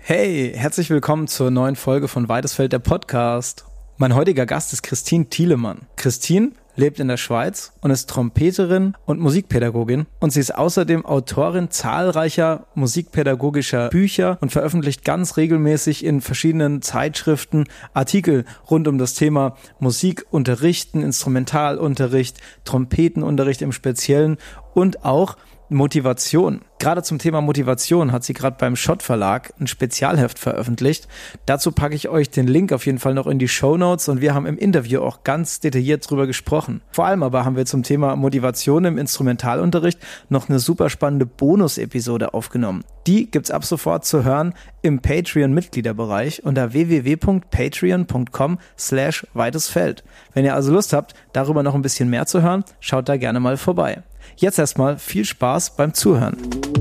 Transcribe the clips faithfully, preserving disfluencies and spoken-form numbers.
Hey, herzlich willkommen zur neuen Folge von Weidesfeld, der Podcast. Mein heutiger Gast ist Christine Thielemann. Christine lebt in der Schweiz und ist Trompeterin und Musikpädagogin. Und sie ist außerdem Autorin zahlreicher musikpädagogischer Bücher und veröffentlicht ganz regelmäßig in verschiedenen Zeitschriften Artikel rund um das Thema Musikunterrichten, Instrumentalunterricht, Trompetenunterricht im Speziellen und auch Motivation. Gerade zum Thema Motivation hat sie gerade beim Schott Verlag ein Spezialheft veröffentlicht. Dazu packe ich euch den Link auf jeden Fall noch in die Shownotes und wir haben im Interview auch ganz detailliert drüber gesprochen. Vor allem aber haben wir zum Thema Motivation im Instrumentalunterricht noch eine super spannende Bonus-Episode aufgenommen. Die gibt's ab sofort zu hören im Patreon-Mitgliederbereich unter w w w punkt patreon punkt com slash weitesfeld. Wenn ihr also Lust habt, darüber noch ein bisschen mehr zu hören, schaut da gerne mal vorbei. Jetzt erstmal viel Spaß beim Zuhören.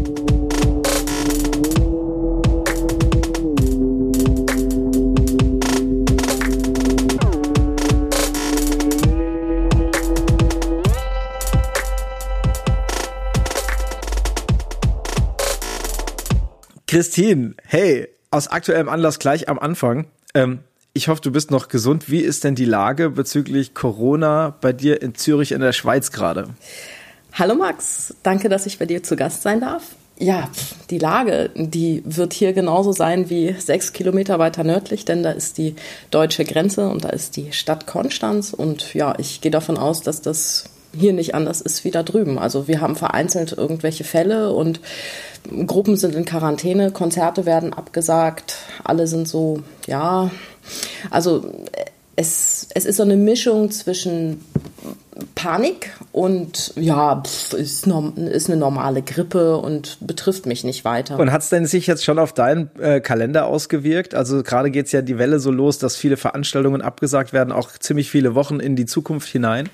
Christine, hey, aus aktuellem Anlass gleich am Anfang. Ähm, ich hoffe, du bist noch gesund. Wie ist denn die Lage bezüglich Corona bei dir in Zürich in der Schweiz gerade? Hallo Max, danke, dass ich bei dir zu Gast sein darf. Ja, die Lage, die wird hier genauso sein wie sechs Kilometer weiter nördlich, denn da ist die deutsche Grenze und da ist die Stadt Konstanz. Und ja, ich gehe davon aus, dass das hier nicht anders ist wie da drüben. Also wir haben vereinzelt irgendwelche Fälle und Gruppen sind in Quarantäne, Konzerte werden abgesagt, alle sind so, ja, also es, es ist so eine Mischung zwischen Panik und ja, pf, ist, norm, ist eine normale Grippe und betrifft mich nicht weiter. Und hat es denn sich jetzt schon auf deinen äh, Kalender ausgewirkt? Also gerade geht es ja die Welle so los, dass viele Veranstaltungen abgesagt werden, auch ziemlich viele Wochen in die Zukunft hinein.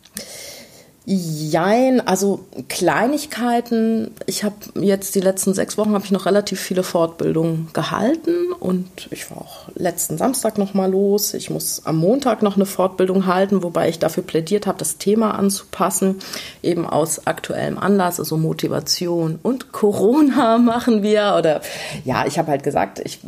Jein, also Kleinigkeiten. Ich habe jetzt die letzten sechs Wochen habe ich noch relativ viele Fortbildungen gehalten und ich war auch letzten Samstag noch mal los. Ich muss am Montag noch eine Fortbildung halten, wobei ich dafür plädiert habe, das Thema anzupassen, eben aus aktuellem Anlass, also Motivation und Corona machen wir. Oder ja, ich habe halt gesagt, ich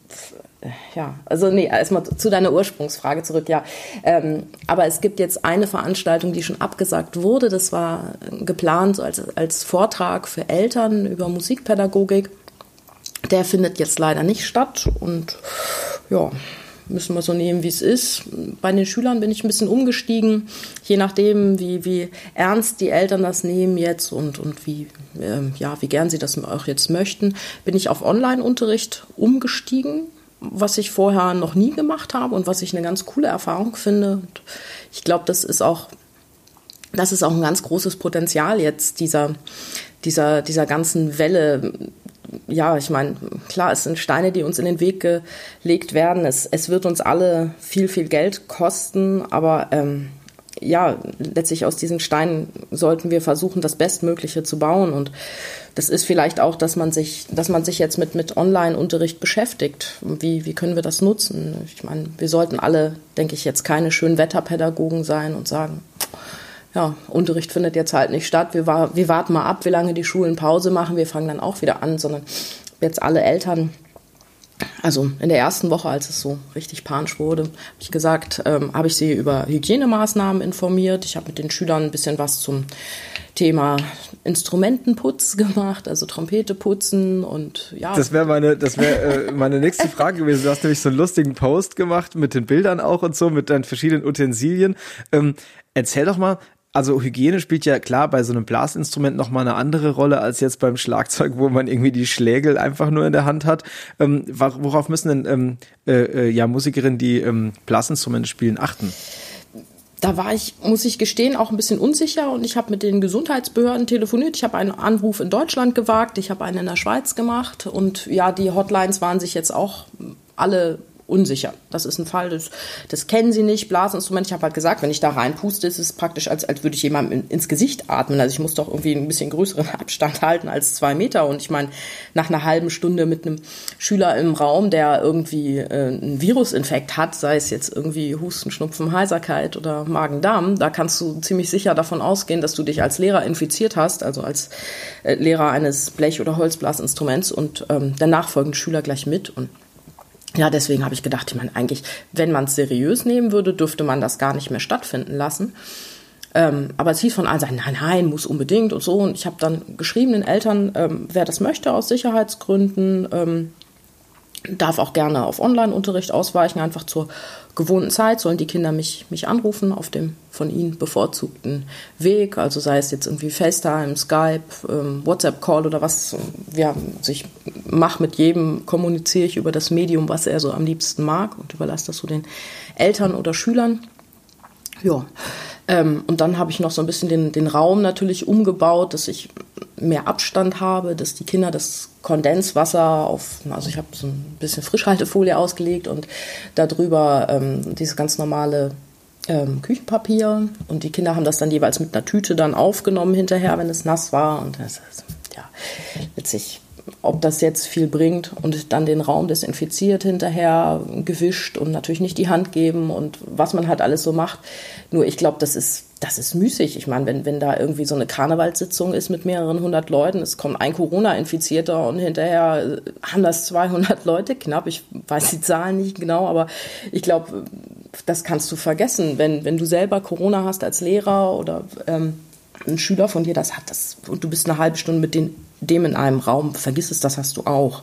Ja, also nee, erstmal zu deiner Ursprungsfrage zurück, ja. Ähm, aber es gibt jetzt eine Veranstaltung, die schon abgesagt wurde. Das war geplant als, als Vortrag für Eltern über Musikpädagogik. Der findet jetzt leider nicht statt und ja, müssen wir so nehmen, wie es ist. Bei den Schülern bin ich ein bisschen umgestiegen, je nachdem, wie, wie ernst die Eltern das nehmen jetzt und, und wie, äh, ja, wie gern sie das auch jetzt möchten, bin ich auf Online-Unterricht umgestiegen, was ich vorher noch nie gemacht habe und was ich eine ganz coole Erfahrung finde. Und ich glaube, das ist auch, das ist auch ein ganz großes Potenzial jetzt dieser, dieser, dieser ganzen Welle. Ja, ich meine, klar, es sind Steine, die uns in den Weg gelegt werden. Es, es wird uns alle viel, viel Geld kosten, aber ähm, ja, letztlich aus diesen Steinen sollten wir versuchen, das Bestmögliche zu bauen. Und das ist vielleicht auch, dass man sich, dass man sich jetzt mit, mit Online-Unterricht beschäftigt. Wie, wie können wir das nutzen? Ich meine, wir sollten alle, denke ich, jetzt keine Schönwetterpädagogen sein und sagen, ja, Unterricht findet jetzt halt nicht statt. Wir, war, wir warten mal ab, wie lange die Schulen Pause machen. Wir fangen dann auch wieder an, sondern jetzt alle Eltern. Also in der ersten Woche, als es so richtig panisch wurde, habe ich gesagt, ähm, habe ich sie über Hygienemaßnahmen informiert. Ich habe mit den Schülern ein bisschen was zum Thema Instrumentenputz gemacht, also Trompete putzen und ja. Das wäre meine, das wäre äh, meine nächste Frage gewesen. Du hast nämlich so einen lustigen Post gemacht mit den Bildern auch und so, mit deinen verschiedenen Utensilien. Ähm, erzähl doch mal. Also Hygiene spielt ja klar bei so einem Blasinstrument nochmal eine andere Rolle als jetzt beim Schlagzeug, wo man irgendwie die Schlägel einfach nur in der Hand hat. Ähm, worauf müssen denn ähm, äh, ja, Musikerinnen, die ähm, Blasinstrumente spielen, achten? Da war ich, muss ich gestehen, auch ein bisschen unsicher und ich habe mit den Gesundheitsbehörden telefoniert. Ich habe einen Anruf in Deutschland gewagt, ich habe einen in der Schweiz gemacht und ja, die Hotlines waren sich jetzt auch alle unsicher. Das ist ein Fall, das, das kennen sie nicht, Blasinstrument. Ich habe halt gesagt, wenn ich da reinpuste, ist es praktisch, als, als würde ich jemandem ins Gesicht atmen. Also ich muss doch irgendwie ein bisschen größeren Abstand halten als zwei Meter. Und ich meine, nach einer halben Stunde mit einem Schüler im Raum, der irgendwie äh, einen Virusinfekt hat, sei es jetzt irgendwie Husten, Schnupfen, Heiserkeit oder Magen-Darm, da kannst du ziemlich sicher davon ausgehen, dass du dich als Lehrer infiziert hast, also als äh, Lehrer eines Blech- oder Holzblasinstruments und ähm, der nachfolgende Schüler gleich mit. Und ja, deswegen habe ich gedacht, ich meine, eigentlich, wenn man es seriös nehmen würde, dürfte man das gar nicht mehr stattfinden lassen. Ähm, aber es hieß von allen Seiten, nein, nein, muss unbedingt und so. Und ich habe dann geschrieben den Eltern, ähm, wer das möchte aus Sicherheitsgründen, ähm, darf auch gerne auf Online-Unterricht ausweichen, einfach zur gewohnten Zeit sollen die Kinder mich, mich anrufen auf dem von ihnen bevorzugten Weg, also sei es jetzt irgendwie FaceTime, Skype, ähm, WhatsApp-Call oder was. Ja, also ich mache mit jedem, kommuniziere ich über das Medium, was er so am liebsten mag und überlasse das so den Eltern oder Schülern. Ja, ähm, und dann habe ich noch so ein bisschen den, den Raum natürlich umgebaut, dass ich mehr Abstand habe, dass die Kinder das Kondenswasser auf, also ich habe so ein bisschen Frischhaltefolie ausgelegt und darüber ähm, dieses ganz normale ähm, Küchenpapier und die Kinder haben das dann jeweils mit einer Tüte dann aufgenommen hinterher, wenn es nass war und das ist, ja, letztlich, ob das jetzt viel bringt und dann den Raum desinfiziert hinterher, gewischt und natürlich nicht die Hand geben und was man halt alles so macht. Nur ich glaube, das ist, das ist müßig. Ich meine, wenn, wenn da irgendwie so eine Karnevalssitzung ist mit mehreren hundert Leuten, es kommt ein Corona-Infizierter und hinterher haben das zweihundert Leute knapp. Ich weiß die Zahlen nicht genau, aber ich glaube, das kannst du vergessen. Wenn, wenn du selber Corona hast als Lehrer oder ähm, ein Schüler von dir das hat, das, und du bist eine halbe Stunde mit den, dem in einem Raum, vergiss es, das hast du auch.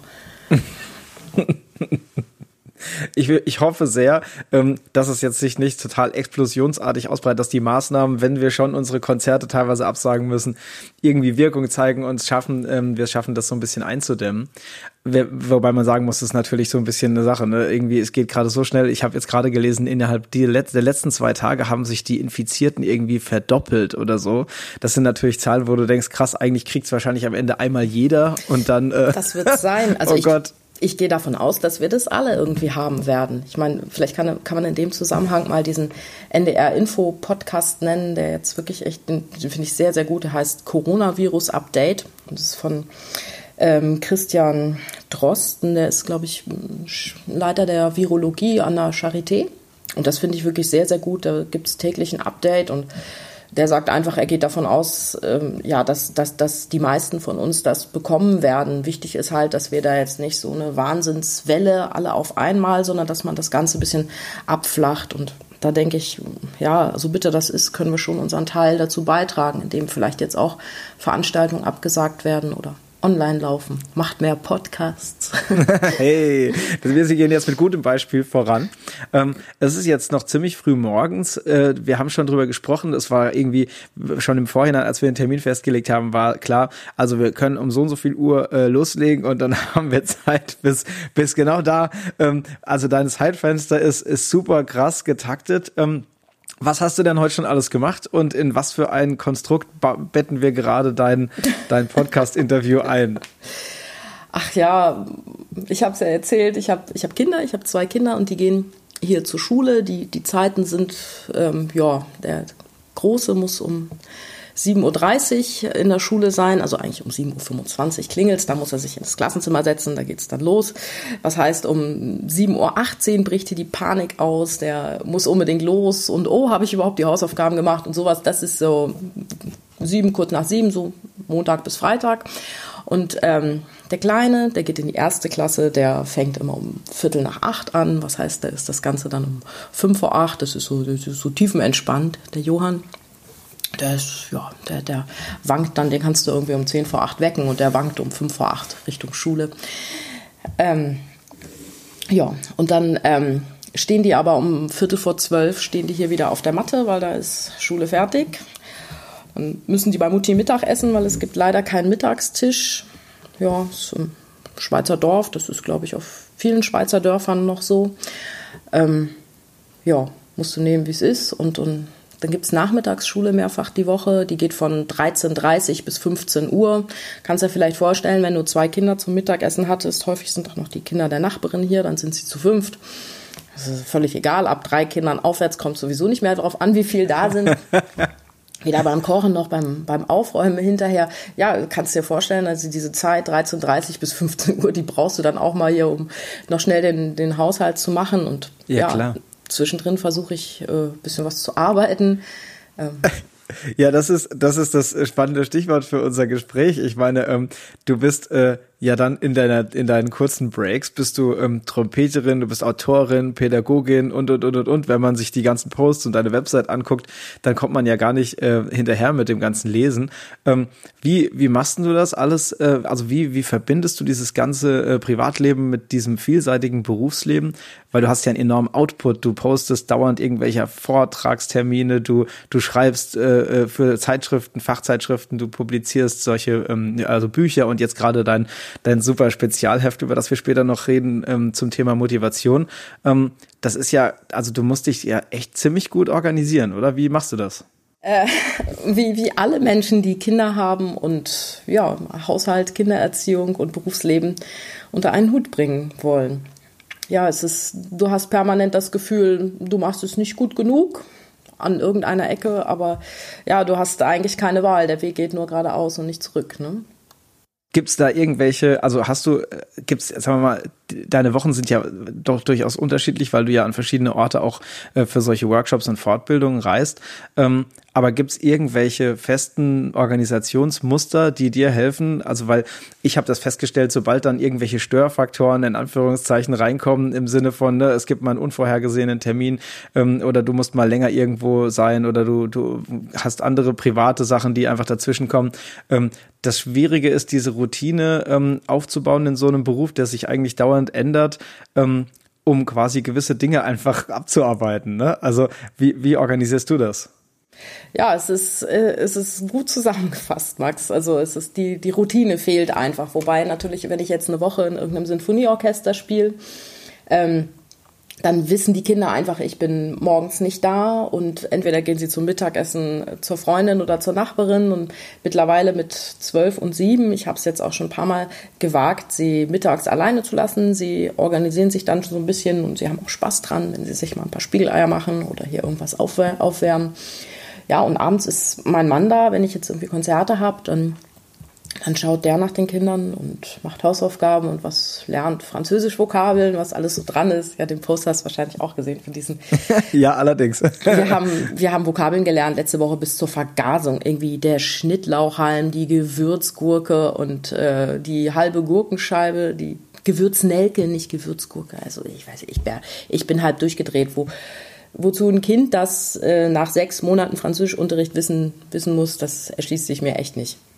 Ich, will, ich hoffe sehr, ähm, dass es jetzt sich nicht total explosionsartig ausbreitet, dass die Maßnahmen, wenn wir schon unsere Konzerte teilweise absagen müssen, irgendwie Wirkung zeigen und es schaffen, ähm, wir es schaffen, das so ein bisschen einzudämmen. We- wobei man sagen muss, das ist natürlich so ein bisschen eine Sache, ne? Irgendwie, es geht gerade so schnell. Ich habe jetzt gerade gelesen, innerhalb die Let- der letzten zwei Tage haben sich die Infizierten irgendwie verdoppelt oder so. Das sind natürlich Zahlen, wo du denkst, krass, eigentlich kriegt es wahrscheinlich am Ende einmal jeder und dann äh, das wird sein. Also oh ich, Gott. Ich gehe davon aus, dass wir das alle irgendwie haben werden. Ich meine, vielleicht kann, kann man in dem Zusammenhang mal diesen N D R-Info-Podcast nennen, der jetzt wirklich echt, den finde ich sehr, sehr gut, der heißt Coronavirus-Update. Das ist von ähm, Christian Drosten, der ist, glaube ich, Leiter der Virologie an der Charité. Und das finde ich wirklich sehr, sehr gut. Da gibt es täglich ein Update und der sagt einfach, er geht davon aus, ähm, ja, dass, dass, dass die meisten von uns das bekommen werden. Wichtig ist halt, dass wir da jetzt nicht so eine Wahnsinnswelle alle auf einmal, sondern dass man das Ganze ein bisschen abflacht. Und da denke ich, ja, so bitter das ist, können wir schon unseren Teil dazu beitragen, indem vielleicht jetzt auch Veranstaltungen abgesagt werden oder online laufen. Macht mehr Podcasts. Hey, wir gehen jetzt mit gutem Beispiel voran. Ähm, es ist jetzt noch ziemlich früh morgens. Äh, wir haben schon drüber gesprochen. Es war irgendwie schon im Vorhinein, als wir den Termin festgelegt haben, war klar, also wir können um so und so viel Uhr äh, loslegen und dann haben wir Zeit bis, bis genau da. Ähm, also dein Zeitfenster ist, ist super krass getaktet. Ähm, Was hast du denn heute schon alles gemacht und in was für ein Konstrukt betten wir gerade dein, dein Podcast-Interview ein? Ach ja, ich habe es ja erzählt, ich habe ich hab Kinder, ich habe zwei Kinder und die gehen hier zur Schule. Die, die Zeiten sind, ähm, ja, der Große muss um sieben Uhr dreißig in der Schule sein, also eigentlich um sieben Uhr fünfundzwanzig klingelt's, da muss er sich ins Klassenzimmer setzen, da geht's dann los. Was heißt, um sieben Uhr achtzehn bricht hier die Panik aus, der muss unbedingt los und oh, habe ich überhaupt die Hausaufgaben gemacht und sowas. Das ist so sieben, kurz nach sieben, so Montag bis Freitag. Und ähm, der Kleine, der geht in die erste Klasse, der fängt immer um Viertel nach acht an. Was heißt, da ist das Ganze dann um fünf vor acht, das ist so, das ist so tiefenentspannt, der Johann. Der ist, ja, der, der wankt dann, den kannst du irgendwie um zehn vor acht wecken und der wankt um fünf vor acht Richtung Schule. Ähm, ja, und dann ähm, stehen die aber um Viertel vor zwölf, stehen die hier wieder auf der Matte, weil da ist Schule fertig. Dann müssen die bei Mutti Mittag essen, weil es gibt leider keinen Mittagstisch. Ja, das ist im Schweizer Dorf, das ist, glaube ich, auf vielen Schweizer Dörfern noch so. Ähm, ja, musst du nehmen, wie es ist und, und dann gibt es Nachmittagsschule mehrfach die Woche, die geht von dreizehn Uhr dreißig bis fünfzehn Uhr. Kannst dir vielleicht vorstellen, wenn du zwei Kinder zum Mittagessen hattest, häufig sind auch noch die Kinder der Nachbarin hier, dann sind sie zu fünft. Das ist völlig egal, ab drei Kindern aufwärts kommt sowieso nicht mehr darauf an, wie viel da sind. Weder beim Kochen noch beim, beim Aufräumen hinterher. Ja, kannst dir vorstellen, also diese Zeit dreizehn Uhr dreißig bis fünfzehn Uhr, die brauchst du dann auch mal hier, um noch schnell den, den Haushalt zu machen. Und ja, ja klar. Zwischendrin versuche ich ein äh, bisschen was zu arbeiten. Ähm, Ja, das ist das ist das spannende Stichwort für unser Gespräch. Ich meine, ähm, du bist äh, ja dann in deiner in deinen kurzen Breaks bist du ähm, Trompeterin, du bist Autorin, Pädagogin und und und und und. Wenn man sich die ganzen Posts und deine Website anguckt, dann kommt man ja gar nicht äh, hinterher mit dem ganzen Lesen. Ähm, wie wie machst du das alles? Äh, also wie wie verbindest du dieses ganze äh, Privatleben mit diesem vielseitigen Berufsleben? Weil du hast ja einen enormen Output. Du postest dauernd irgendwelche Vortragstermine, du du schreibst äh, für Zeitschriften, Fachzeitschriften, du publizierst solche ähm, also Bücher und jetzt gerade dein dein super Spezialheft, über das wir später noch reden, ähm, zum Thema Motivation. Ähm, das ist ja, also du musst dich ja echt ziemlich gut organisieren, oder? Wie machst du das? Äh, wie, wie alle Menschen, die Kinder haben und ja, Haushalt, Kindererziehung und Berufsleben unter einen Hut bringen wollen. Ja, es ist, du hast permanent das Gefühl, du machst es nicht gut genug an irgendeiner Ecke, aber ja, du hast eigentlich keine Wahl. Der Weg geht nur geradeaus und nicht zurück, ne? Gibt's da irgendwelche, also hast du, gibt's, sagen wir mal, deine Wochen sind ja doch durchaus unterschiedlich, weil du ja an verschiedene Orte auch äh, für solche Workshops und Fortbildungen reist. Ähm, aber gibt's irgendwelche festen Organisationsmuster, die dir helfen? Also, weil ich habe das festgestellt, sobald dann irgendwelche Störfaktoren in Anführungszeichen reinkommen, im Sinne von, ne, es gibt mal einen unvorhergesehenen Termin ähm, oder du musst mal länger irgendwo sein oder du, du hast andere private Sachen, die einfach dazwischen kommen. Ähm, das Schwierige ist, diese Routine ähm, aufzubauen in so einem Beruf, der sich eigentlich dauernd ändert, ähm, um quasi gewisse Dinge einfach abzuarbeiten, ne? Also wie, wie organisierst du das? Ja, es ist, äh, es ist gut zusammengefasst, Max. Also es ist die, die Routine fehlt einfach. Wobei natürlich, wenn ich jetzt eine Woche in irgendeinem Sinfonieorchester spiele, ähm, dann wissen die Kinder einfach, ich bin morgens nicht da und entweder gehen sie zum Mittagessen zur Freundin oder zur Nachbarin und mittlerweile mit zwölf und sieben, ich habe es jetzt auch schon ein paar Mal gewagt, sie mittags alleine zu lassen. Sie organisieren sich dann so ein bisschen und sie haben auch Spaß dran, wenn sie sich mal ein paar Spiegeleier machen oder hier irgendwas aufwär- aufwärmen. Ja, und abends ist mein Mann da, wenn ich jetzt irgendwie Konzerte habe, dann Dann schaut der nach den Kindern und macht Hausaufgaben und was lernt, Französisch-Vokabeln, was alles so dran ist. Ja, den Post hast du wahrscheinlich auch gesehen von diesen. Ja, allerdings. Wir haben, wir haben Vokabeln gelernt letzte Woche bis zur Vergasung. Irgendwie der Schnittlauchhalm, die Gewürzgurke und äh, die halbe Gurkenscheibe, die Gewürznelke, nicht Gewürzgurke. Also ich weiß, ich, ich bin halb durchgedreht, wo Wozu ein Kind, das äh, nach sechs Monaten Französischunterricht wissen, wissen muss, das erschließt sich mir echt nicht.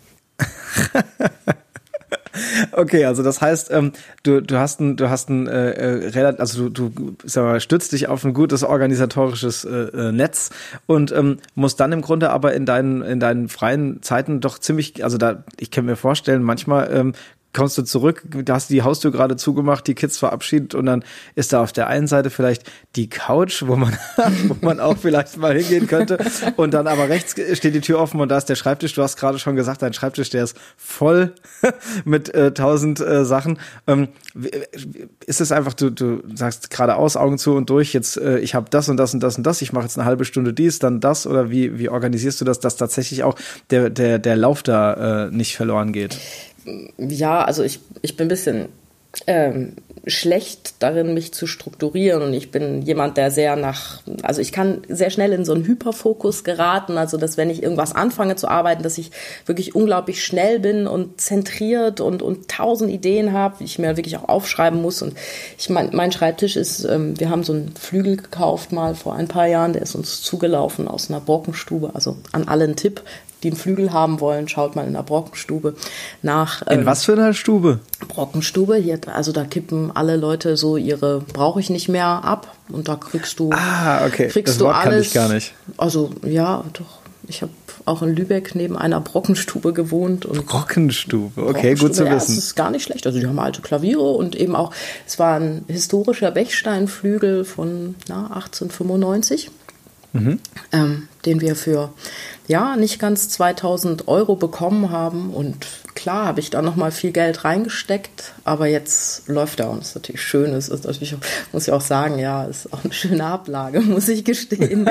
Okay, also das heißt, ähm, du du hast ein du hast ein äh, äh, also du du sag mal, stützt dich auf ein gutes organisatorisches äh, Netz und ähm, musst dann im Grunde aber in deinen in deinen freien Zeiten doch ziemlich, also da ich kann mir vorstellen, manchmal ähm, kommst du zurück, da hast du die Haustür gerade zugemacht, die Kids verabschiedet und dann ist da auf der einen Seite vielleicht die Couch, wo man wo man auch vielleicht mal hingehen könnte und dann aber rechts steht die Tür offen und da ist der Schreibtisch. Du hast gerade schon gesagt, dein Schreibtisch, der ist voll mit äh, tausend äh, Sachen. Ähm, ist es einfach, du du sagst geradeaus, Augen zu und durch, jetzt äh, ich habe das und das und das und das, ich mache jetzt eine halbe Stunde dies, dann das oder wie wie organisierst du das, dass tatsächlich auch der der der Lauf da äh, nicht verloren geht? Ja, also ich, ich bin ein bisschen ähm, schlecht darin, mich zu strukturieren und ich bin jemand, der sehr nach, also ich kann sehr schnell in so einen Hyperfokus geraten, also dass wenn ich irgendwas anfange zu arbeiten, dass ich wirklich unglaublich schnell bin und zentriert und und tausend Ideen habe, die ich mir wirklich auch aufschreiben muss und ich mein, mein Schreibtisch ist, ähm, wir haben so einen Flügel gekauft mal vor ein paar Jahren, der ist uns zugelaufen aus einer Brockenstube, also an alle ein Tipp, die einen Flügel haben wollen, schaut mal in der Brockenstube nach. In ähm, was für einer Stube? Brockenstube, hier, also da kippen alle Leute so ihre brauche ich nicht mehr ab und da kriegst du Ah, okay. Kriegst das du Wort alles. Kannte ich gar nicht. Also ja, doch. Ich habe auch in Lübeck neben einer Brockenstube gewohnt. Und Brockenstube, okay, Brockenstube, gut zu ja, wissen. Das ist gar nicht schlecht. Also die haben alte Klaviere und eben auch, es war ein historischer Bechsteinflügel von na, achtzehnhundertfünfundneunzig. Mhm. Ähm, den wir für ja nicht ganz zweitausend Euro bekommen haben und klar habe ich da nochmal viel Geld reingesteckt, aber jetzt läuft er und es ist natürlich schön. Es ist natürlich, muss ich auch sagen, ja, ist auch eine schöne Ablage, muss ich gestehen.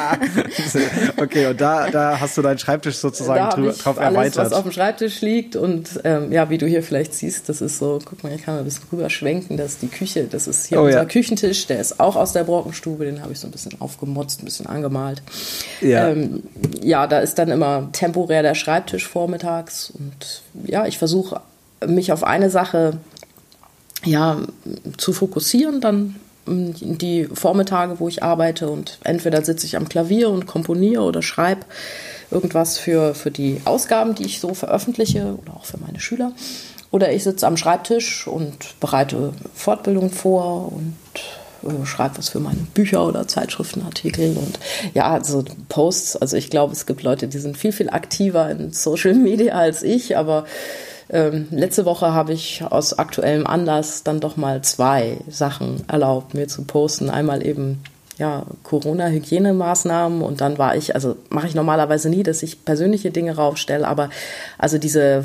Okay, und da, da hast du deinen Schreibtisch sozusagen da drüber, ich drauf alles, erweitert. Was auf dem Schreibtisch liegt und ähm, ja, wie du hier vielleicht siehst, das ist so, guck mal, ich kann mal ein bisschen rüber schwenken, das ist die Küche, das ist hier oh, unser ja. Küchentisch, der ist auch aus der Brockenstube, den habe ich so ein bisschen aufgemotzt, ein bisschen angemalt. Ja. Ähm, ja, da ist dann immer temporär der Schreibtisch vormittags und ja, ich versuche mich auf eine Sache ja, zu fokussieren, dann die Vormittage, wo ich arbeite und entweder sitze ich am Klavier und komponiere oder schreibe irgendwas für, für die Ausgaben, die ich so veröffentliche oder auch für meine Schüler. Oder ich sitze am Schreibtisch und bereite Fortbildungen vor und äh, schreibe was für meine Bücher oder Zeitschriftenartikel. Und ja, also Posts, also ich glaube, es gibt Leute, die sind viel, viel aktiver in Social Media als ich, aber Ähm, letzte Woche habe ich aus aktuellem Anlass dann doch mal zwei Sachen erlaubt, mir zu posten. Einmal eben ja, Corona-Hygienemaßnahmen und dann war ich, also mache ich normalerweise nie, dass ich persönliche Dinge raufstelle, aber also diese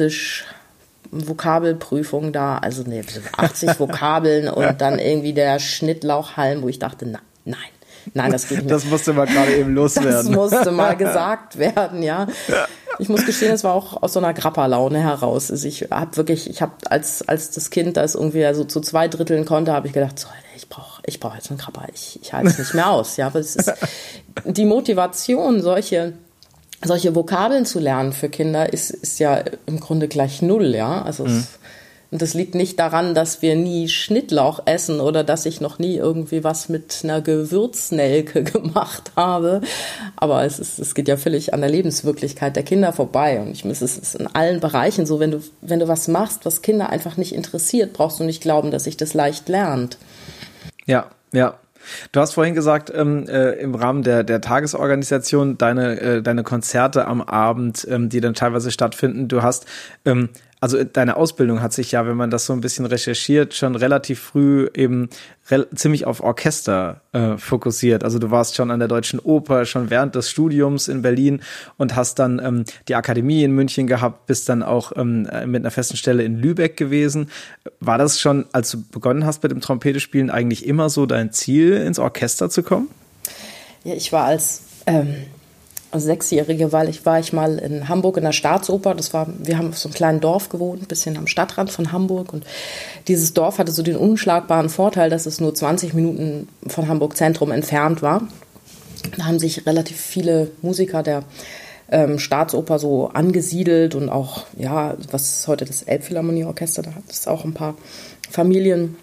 Französisch-Vokabelprüfung da, also ne, achtzig Vokabeln und dann irgendwie der Schnittlauchhalm, wo ich dachte, na, nein. Nein, das geht nicht. Das musste mal gerade eben loswerden. Das musste mal gesagt werden, ja. Ich muss gestehen, es war auch aus so einer Grappa-Laune heraus. Also ich habe wirklich, ich habe als als das Kind, das irgendwie so zu zwei Dritteln konnte, habe ich gedacht, so, ich brauche ich brauche jetzt einen Grappa. Ich, ich halte es nicht mehr aus. Ja, aber es ist die Motivation, solche solche Vokabeln zu lernen für Kinder, ist ist ja im Grunde gleich null, ja. Also mhm. es, und das liegt nicht daran, dass wir nie Schnittlauch essen oder dass ich noch nie irgendwie was mit einer Gewürznelke gemacht habe. Aber es, ist, es geht ja völlig an der Lebenswirklichkeit der Kinder vorbei. Und ich es ist in allen Bereichen so, wenn du, wenn du was machst, was Kinder einfach nicht interessiert, brauchst du nicht glauben, dass sich das leicht lernt. Ja, ja. Du hast vorhin gesagt, ähm, äh, im Rahmen der, der Tagesorganisation, deine, äh, deine Konzerte am Abend, ähm, die dann teilweise stattfinden, du hast, ähm, also deine Ausbildung hat sich ja, wenn man das so ein bisschen recherchiert, schon relativ früh eben re- ziemlich auf Orchester äh, fokussiert. Also du warst schon an der Deutschen Oper, schon während des Studiums in Berlin und hast dann ähm, die Akademie in München gehabt, bist dann auch ähm, mit einer festen Stelle in Lübeck gewesen. War das schon, als du begonnen hast mit dem Trompetespielen, eigentlich immer so dein Ziel, ins Orchester zu kommen? Ja, ich war als ähm als Sechsjährige, weil ich war ich mal in Hamburg in der Staatsoper. Das war, wir haben auf so einem kleinen Dorf gewohnt, ein bisschen am Stadtrand von Hamburg. Und dieses Dorf hatte so den unschlagbaren Vorteil, dass es nur zwanzig Minuten von Hamburg Zentrum entfernt war. Da haben sich relativ viele Musiker der ähm, Staatsoper so angesiedelt und auch, ja, was heute das Elbphilharmonieorchester, da hat es auch ein paar Familien,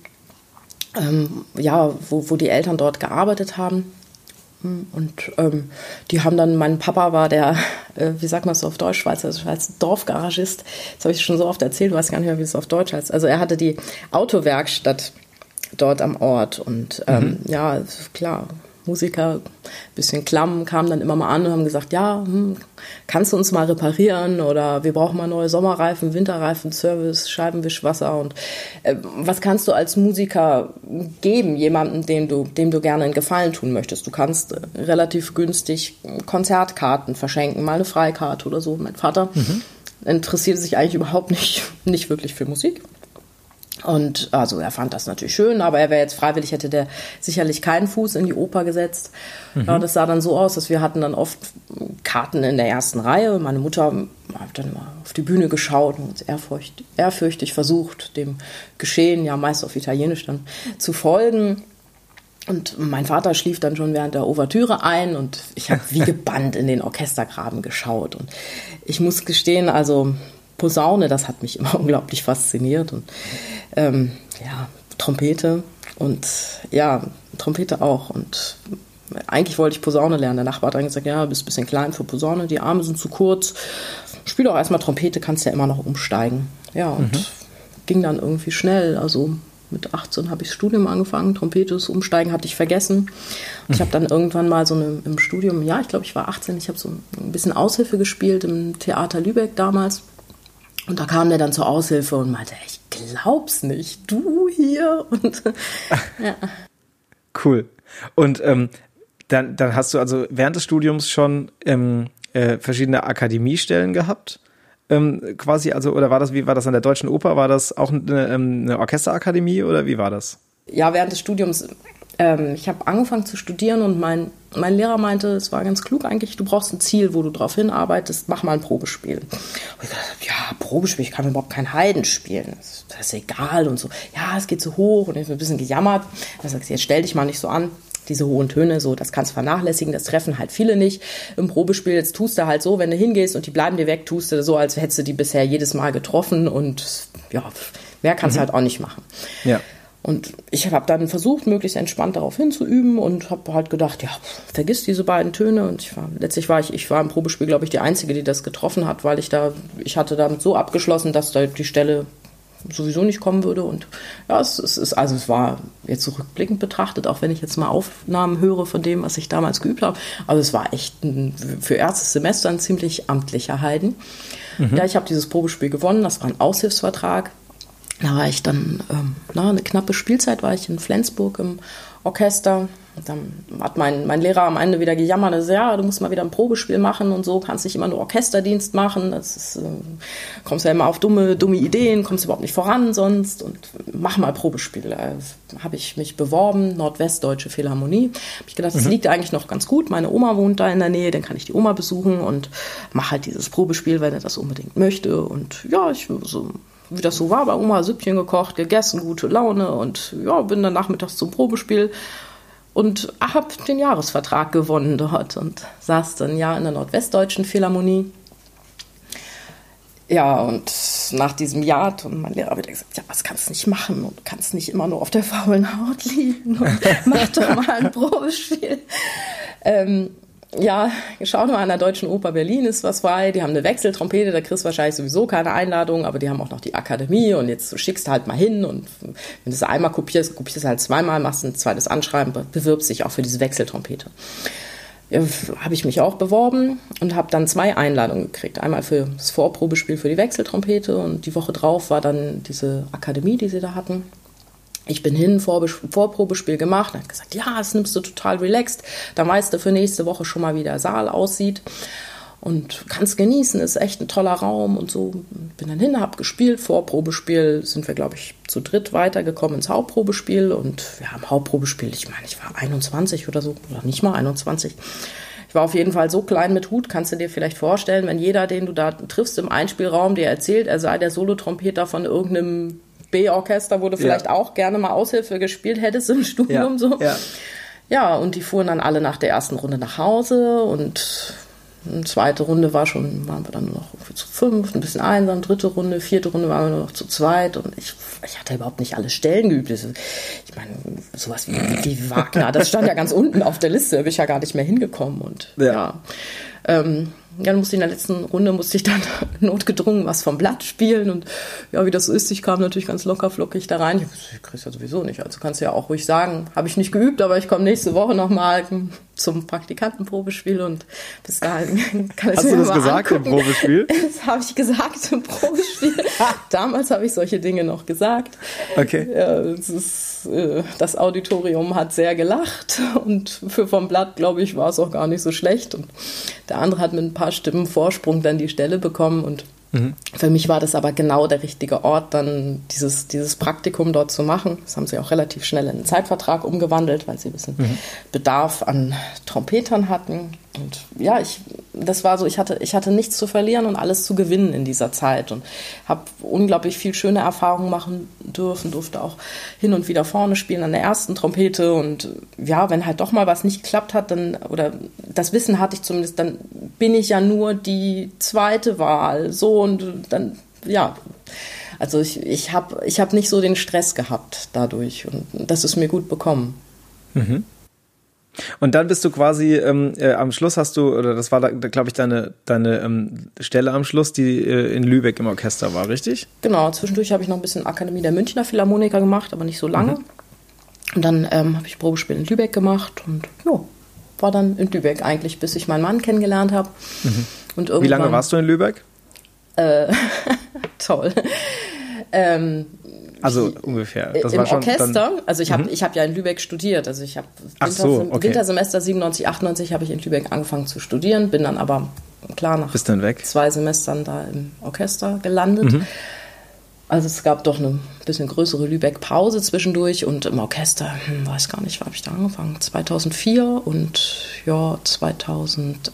ähm, ja, wo, wo die Eltern dort gearbeitet haben. Und ähm, die haben dann, mein Papa war der, äh, wie sagt man das auf Deutsch, Schweizer, Schweizer Dorfgaragist. Das habe ich schon so oft erzählt, du weißt gar nicht mehr, wie es auf Deutsch heißt. Also er hatte die Autowerkstatt dort am Ort und ähm, mhm. ja, klar, Musiker, bisschen klamm, kamen dann immer mal an und haben gesagt, ja, hm, kannst du uns mal reparieren oder wir brauchen mal neue Sommerreifen, Winterreifen, Service, Scheibenwischwasser und äh, was kannst du als Musiker geben, jemandem, dem du, dem du gerne einen Gefallen tun möchtest? Du kannst äh, relativ günstig Konzertkarten verschenken, mal eine Freikarte oder so. Mein Vater mhm. interessierte sich eigentlich überhaupt nicht, nicht wirklich für Musik. Und also er fand das natürlich schön, aber er wäre jetzt freiwillig, hätte der sicherlich keinen Fuß in die Oper gesetzt. Mhm. Ja, das sah dann so aus, dass wir hatten dann oft Karten in der ersten Reihe. Meine Mutter hat dann mal auf die Bühne geschaut und uns ehrfurcht, ehrfürchtig versucht, dem Geschehen, ja meist auf Italienisch dann, zu folgen. Und mein Vater schlief dann schon während der Ouvertüre ein und ich habe wie gebannt in den Orchestergraben geschaut. Und ich muss gestehen, also Posaune, das hat mich immer unglaublich fasziniert und ähm, ja, Trompete und ja, Trompete auch und eigentlich wollte ich Posaune lernen. Der Nachbar hat dann gesagt, ja, du bist ein bisschen klein für Posaune, die Arme sind zu kurz, spiel doch erstmal Trompete, kannst ja immer noch umsteigen. Ja, und mhm. ging dann irgendwie schnell, also mit achtzehn habe ich das Studium angefangen, Trompete, das Umsteigen hatte ich vergessen. Ich habe dann irgendwann mal so eine, im Studium, ja, ich glaube, ich war achtzehn, ich habe so ein bisschen Aushilfe gespielt im Theater Lübeck damals. Und da kam der dann zur Aushilfe und meinte, ich glaub's nicht, du hier. Und, ja. Cool. Und ähm, dann, dann hast du also während des Studiums schon ähm, äh, verschiedene Akademiestellen gehabt. ähm, quasi, also, oder war das, wie war das an der Deutschen Oper? War das auch eine, eine Orchesterakademie oder wie war das? Ja, während des Studiums, ähm, ich habe angefangen zu studieren und mein, mein Lehrer meinte, es war ganz klug eigentlich, du brauchst ein Ziel, wo du drauf hinarbeitest, mach mal ein Probespiel. Und ich dachte, ja, Probespiel, ich kann überhaupt kein Haydn spielen, das, das ist egal und so. Ja, es geht so hoch und ich habe ein bisschen gejammert. Da sagst du, jetzt stell dich mal nicht so an. Diese hohen Töne, so, das kannst du vernachlässigen, das treffen halt viele nicht im Probespiel. Jetzt tust du halt so, wenn du hingehst und die bleiben dir weg, tust du so, als hättest du die bisher jedes Mal getroffen und ja, mehr kannst du mhm. halt auch nicht machen. Ja. Und ich habe dann versucht, möglichst entspannt darauf hinzuüben und habe halt gedacht, ja, vergiss diese beiden Töne. Und ich war, letztlich war ich, ich war im Probespiel, glaube ich, die Einzige, die das getroffen hat, weil ich da, ich hatte damit so abgeschlossen, dass da die Stelle sowieso nicht kommen würde. Und ja, es, es ist, also es war jetzt so rückblickend betrachtet, auch wenn ich jetzt mal Aufnahmen höre von dem, was ich damals geübt habe. Also es war echt ein, für erstes Semester ein ziemlich amtlicher Haydn. Mhm. Ja, ich habe dieses Probespiel gewonnen, das war ein Aushilfsvertrag. Da war ich dann, ähm, na, eine knappe Spielzeit war ich in Flensburg im Orchester. Dann hat mein, mein Lehrer am Ende wieder gejammert, also, ja, du musst mal wieder ein Probespiel machen und so, kannst nicht immer nur Orchesterdienst machen, das ist, äh, kommst ja immer auf dumme, dumme Ideen, kommst überhaupt nicht voran sonst und mach mal Probespiel. Da habe ich mich beworben, Nordwestdeutsche Philharmonie. Habe ich gedacht, das mhm. liegt eigentlich noch ganz gut, meine Oma wohnt da in der Nähe, dann kann ich die Oma besuchen und mach halt dieses Probespiel, wenn er das unbedingt möchte. Und ja, ich so, wie das so war, bei Oma Süppchen gekocht, gegessen, gute Laune und ja, bin dann nachmittags zum Probespiel und habe den Jahresvertrag gewonnen dort und saß dann ja in der Nordwestdeutschen Philharmonie. Ja, und nach diesem Jahr hat mein Lehrer wieder gesagt, ja, was kannst du nicht machen und kannst nicht immer nur auf der faulen Haut liegen und mach doch mal ein Probespiel. ähm, Ja, schau mal, an der Deutschen Oper Berlin ist was frei, die haben eine Wechseltrompete, da kriegst du wahrscheinlich sowieso keine Einladung, aber die haben auch noch die Akademie und jetzt schickst du halt mal hin und wenn du es einmal kopierst, kopierst du halt zweimal, machst ein zweites Anschreiben, bewirbst dich auch für diese Wechseltrompete. Ja, habe ich mich auch beworben und habe dann zwei Einladungen gekriegt. Einmal für das Vorprobespiel für die Wechseltrompete und die Woche drauf war dann diese Akademie, die sie da hatten. Ich bin hin, Vorprobespiel gemacht, und hat gesagt, ja, das nimmst du total relaxed, dann weißt du für nächste Woche schon mal, wie der Saal aussieht und kannst genießen, ist echt ein toller Raum und so. Bin dann hin, hab gespielt, Vorprobespiel sind wir, glaube ich, zu dritt weitergekommen ins Hauptprobespiel und ja, im Hauptprobespiel, ich meine, ich war einundzwanzig oder so, oder nicht mal einundzwanzig. Ich war auf jeden Fall so klein mit Hut, kannst du dir vielleicht vorstellen, wenn jeder, den du da triffst im Einspielraum, dir erzählt, er sei der Solotrompeter von irgendeinem B-Orchester, wo du vielleicht ja. auch gerne mal Aushilfe gespielt hättest im Studium. Ja. So. Ja. ja, und die fuhren dann alle nach der ersten Runde nach Hause und eine zweite Runde war schon, waren wir dann nur noch zu fünf, ein bisschen einsam, dritte Runde, vierte Runde waren wir nur noch zu zweit und ich, ich hatte überhaupt nicht alle Stellen geübt. Ich meine, sowas wie, wie Wagner, das stand ja ganz unten auf der Liste, da bin ich ja gar nicht mehr hingekommen und ja, ja ähm, Ja, dann musste ich in der letzten Runde, musste ich dann notgedrungen was vom Blatt spielen und ja, wie das so ist, ich kam natürlich ganz locker flockig da rein. Ich, ich krieg's ja sowieso nicht, also kannst du ja auch ruhig sagen, habe ich nicht geübt, aber ich komme nächste Woche nochmal zum Praktikantenprobespiel und bis dahin kann ich Hast mir du das mal gesagt angucken. Im Probespiel? Das habe ich gesagt im Probespiel. Damals habe ich solche Dinge noch gesagt. Okay. Ja, das ist, äh, das Auditorium hat sehr gelacht und für vom Blatt, glaube ich, war es auch gar nicht so schlecht und der andere hat mit ein paar Stimmen Vorsprung dann die Stelle bekommen und mhm. für mich war das aber genau der richtige Ort, dann dieses, dieses Praktikum dort zu machen. Das haben sie auch relativ schnell in einen Zeitvertrag umgewandelt, weil sie ein bisschen mhm. Bedarf an Trompetern hatten. Und ja, ich, das war so, ich hatte, ich hatte nichts zu verlieren und alles zu gewinnen in dieser Zeit und habe unglaublich viel schöne Erfahrungen machen dürfen, durfte auch hin und wieder vorne spielen an der ersten Trompete und ja, wenn halt doch mal was nicht geklappt hat, dann, oder das Wissen hatte ich zumindest, dann bin ich ja nur die zweite Wahl, so und dann, ja, also ich, ich habe ich hab nicht so den Stress gehabt dadurch und das ist mir gut bekommen. Mhm. Und dann bist du quasi ähm, äh, am Schluss hast du, oder das war, da, glaube ich, deine, deine ähm, Stelle am Schluss, die äh, in Lübeck im Orchester war, richtig? Genau, zwischendurch habe ich noch ein bisschen Akademie der Münchner Philharmoniker gemacht, aber nicht so lange. Mhm. Und dann ähm, habe ich Probespiel in Lübeck gemacht und ja, war dann in Lübeck eigentlich, bis ich meinen Mann kennengelernt habe. Mhm. Und irgendwann, wie lange warst du in Lübeck? Äh, toll. ähm, Also ungefähr. Das Im war schon Orchester, dann, also ich habe mhm. ich hab ja in Lübeck studiert, also ich habe Wintersem- so, okay. Wintersemester siebenundneunzig, achtundneunzig habe ich in Lübeck angefangen zu studieren, bin dann aber klar, nach Bist dann weg? zwei Semestern da im Orchester gelandet. Mhm. Also es gab doch eine bisschen größere Lübeck-Pause zwischendurch und im Orchester, hm, weiß gar nicht, wann habe ich da angefangen? zweitausendvier und ja, zweitausendneun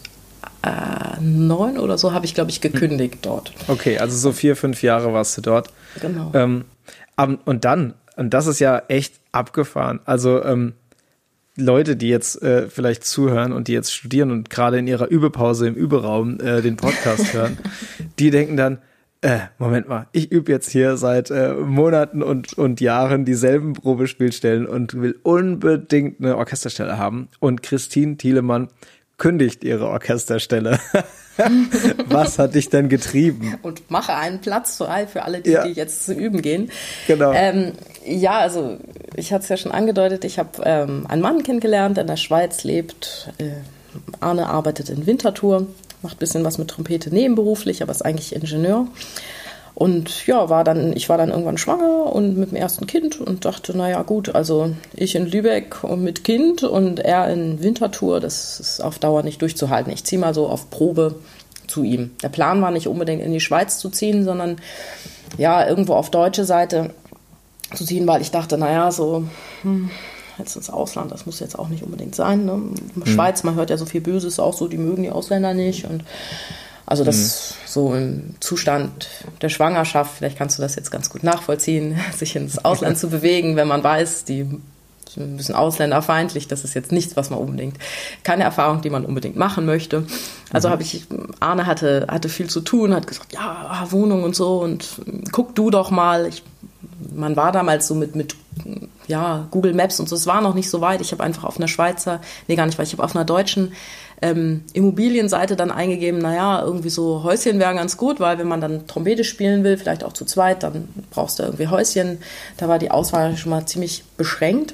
oder so habe ich, glaube ich, gekündigt dort. Okay, also so vier, fünf Jahre warst du dort. Genau. Ähm, und dann, und das ist ja echt abgefahren, also ähm, Leute, die jetzt äh, vielleicht zuhören und die jetzt studieren und gerade in ihrer Übepause im Überraum äh, den Podcast hören, die denken dann, Äh, Moment mal, ich übe jetzt hier seit äh, Monaten und, und Jahren dieselben Probespielstellen und will unbedingt eine Orchesterstelle haben. Und Christine Thielemann kündigt ihre Orchesterstelle. Was hat dich denn getrieben? Und mache einen Platz frei für alle, die, ja. die jetzt zu üben gehen. Genau. Ähm, ja, also ich hatte es ja schon angedeutet, ich habe ähm, einen Mann kennengelernt, der in der Schweiz lebt. Äh, Arne arbeitet in Winterthur. Macht ein bisschen was mit Trompete nebenberuflich, aber ist eigentlich Ingenieur. Und ja, war dann, ich war dann irgendwann schwanger und mit dem ersten Kind und dachte, naja gut, also ich in Lübeck und mit Kind und er in Winterthur, das ist auf Dauer nicht durchzuhalten. Ich ziehe mal so auf Probe zu ihm. Der Plan war nicht unbedingt in die Schweiz zu ziehen, sondern ja, irgendwo auf deutsche Seite zu ziehen, weil ich dachte, naja, so... Hm, jetzt ins Ausland, das muss jetzt auch nicht unbedingt sein. Ne? Mhm. Schweiz, man hört ja so viel Böses auch so, die mögen die Ausländer nicht. Und also das mhm. so im Zustand der Schwangerschaft, vielleicht kannst du das jetzt ganz gut nachvollziehen, sich ins Ausland zu bewegen, wenn man weiß, die sind ein bisschen ausländerfeindlich, das ist jetzt nichts, was man unbedingt, keine Erfahrung, die man unbedingt machen möchte. Also mhm. habe ich, Arne hatte, hatte viel zu tun, hat gesagt, ja, Wohnung und so und guck du doch mal. Ich, man war damals so mit, mit ja, Google Maps und so, es war noch nicht so weit. Ich habe einfach auf einer Schweizer, nee gar nicht, weil ich habe auf einer deutschen ähm, Immobilienseite dann eingegeben, naja, irgendwie so Häuschen wären ganz gut, weil wenn man dann Trompete spielen will, vielleicht auch zu zweit, dann brauchst du irgendwie Häuschen. Da war die Auswahl schon mal ziemlich beschränkt.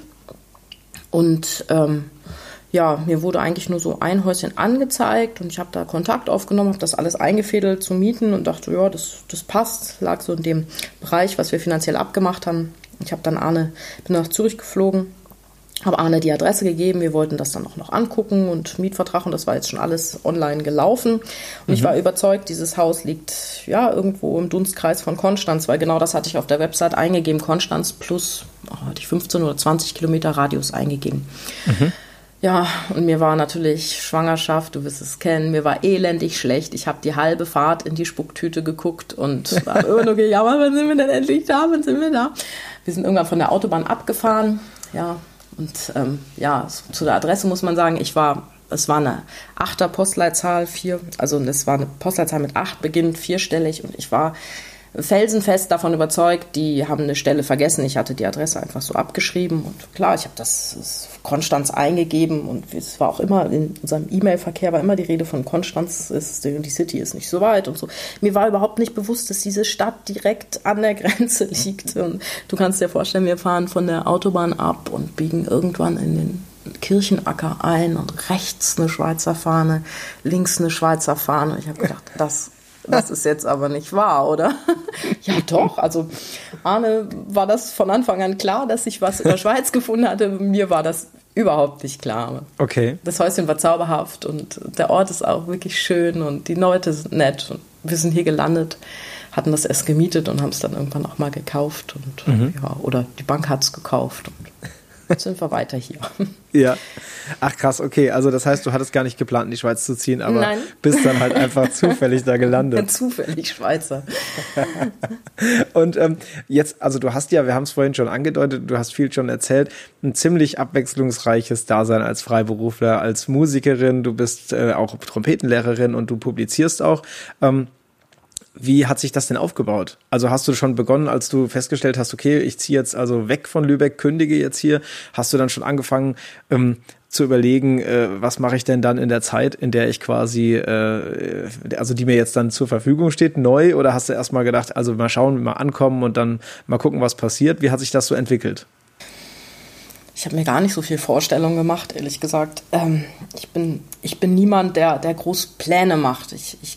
Und ähm, ja, mir wurde eigentlich nur so ein Häuschen angezeigt und ich habe da Kontakt aufgenommen, habe das alles eingefädelt zum Mieten und dachte, ja, das, das passt, lag so in dem Bereich, was wir finanziell abgemacht haben. Ich habe dann Arne, bin nach Zürich geflogen, habe Arne die Adresse gegeben, wir wollten das dann auch noch angucken und Mietvertrag und das war jetzt schon alles online gelaufen. Und mhm. ich war überzeugt, dieses Haus liegt ja irgendwo im Dunstkreis von Konstanz, weil genau das hatte ich auf der Website eingegeben, Konstanz plus, oh, hatte ich fünfzehn oder zwanzig Kilometer Radius eingegeben. Mhm. Ja, und mir war natürlich Schwangerschaft, du wirst es kennen, mir war elendig schlecht. Ich habe die halbe Fahrt in die Spucktüte geguckt und war immer nur gejammert, wann sind wir denn endlich da, wann sind wir da? Wir sind irgendwann von der Autobahn abgefahren, ja, und ähm, ja, zu der Adresse muss man sagen, ich war, es war eine achter Postleitzahl, vier, also es war eine Postleitzahl mit acht, beginnend vierstellig und ich war felsenfest davon überzeugt, die haben eine Stelle vergessen. Ich hatte die Adresse einfach so abgeschrieben und klar, ich habe das, das Konstanz eingegeben und es war auch immer in unserem E-Mail-Verkehr war immer die Rede von Konstanz, ist, die City ist nicht so weit und so. Mir war überhaupt nicht bewusst, dass diese Stadt direkt an der Grenze liegt und du kannst dir vorstellen, wir fahren von der Autobahn ab und biegen irgendwann in den Kirchenacker ein und rechts eine Schweizer Fahne, links eine Schweizer Fahne und ich habe gedacht, das Das ist jetzt aber nicht wahr, oder? Ja, doch. Also Arne war das von Anfang an klar, dass ich was in der Schweiz gefunden hatte. Mir war das überhaupt nicht klar. Okay. Das Häuschen war zauberhaft und der Ort ist auch wirklich schön und die Leute sind nett. Und wir sind hier gelandet, hatten das erst gemietet und haben es dann irgendwann auch mal gekauft. Und, mhm. ja, oder die Bank hat es gekauft. Und jetzt sind wir weiter hier. Ja. Ach krass, okay. Also das heißt, du hattest gar nicht geplant, in die Schweiz zu ziehen, aber Nein. bist dann halt einfach zufällig da gelandet. Zufällig Schweizer. Und ähm, jetzt, also du hast ja, wir haben es vorhin schon angedeutet, du hast viel schon erzählt, ein ziemlich abwechslungsreiches Dasein als Freiberufler, als Musikerin, du bist äh, auch Trompetenlehrerin und du publizierst auch. Ähm, Wie hat sich das denn aufgebaut? Also hast du schon begonnen, als du festgestellt hast, okay, ich ziehe jetzt also weg von Lübeck, kündige jetzt hier, hast du dann schon angefangen ähm, zu überlegen, äh, was mache ich denn dann in der Zeit, in der ich quasi, äh, also die mir jetzt dann zur Verfügung steht, neu? Oder hast du erst mal gedacht, also mal schauen, mal ankommen und dann mal gucken, was passiert? Wie hat sich das so entwickelt? Ich habe mir gar nicht so viel Vorstellung gemacht, ehrlich gesagt. Ähm, ich bin, ich bin niemand, der, der groß Pläne macht. Ich, ich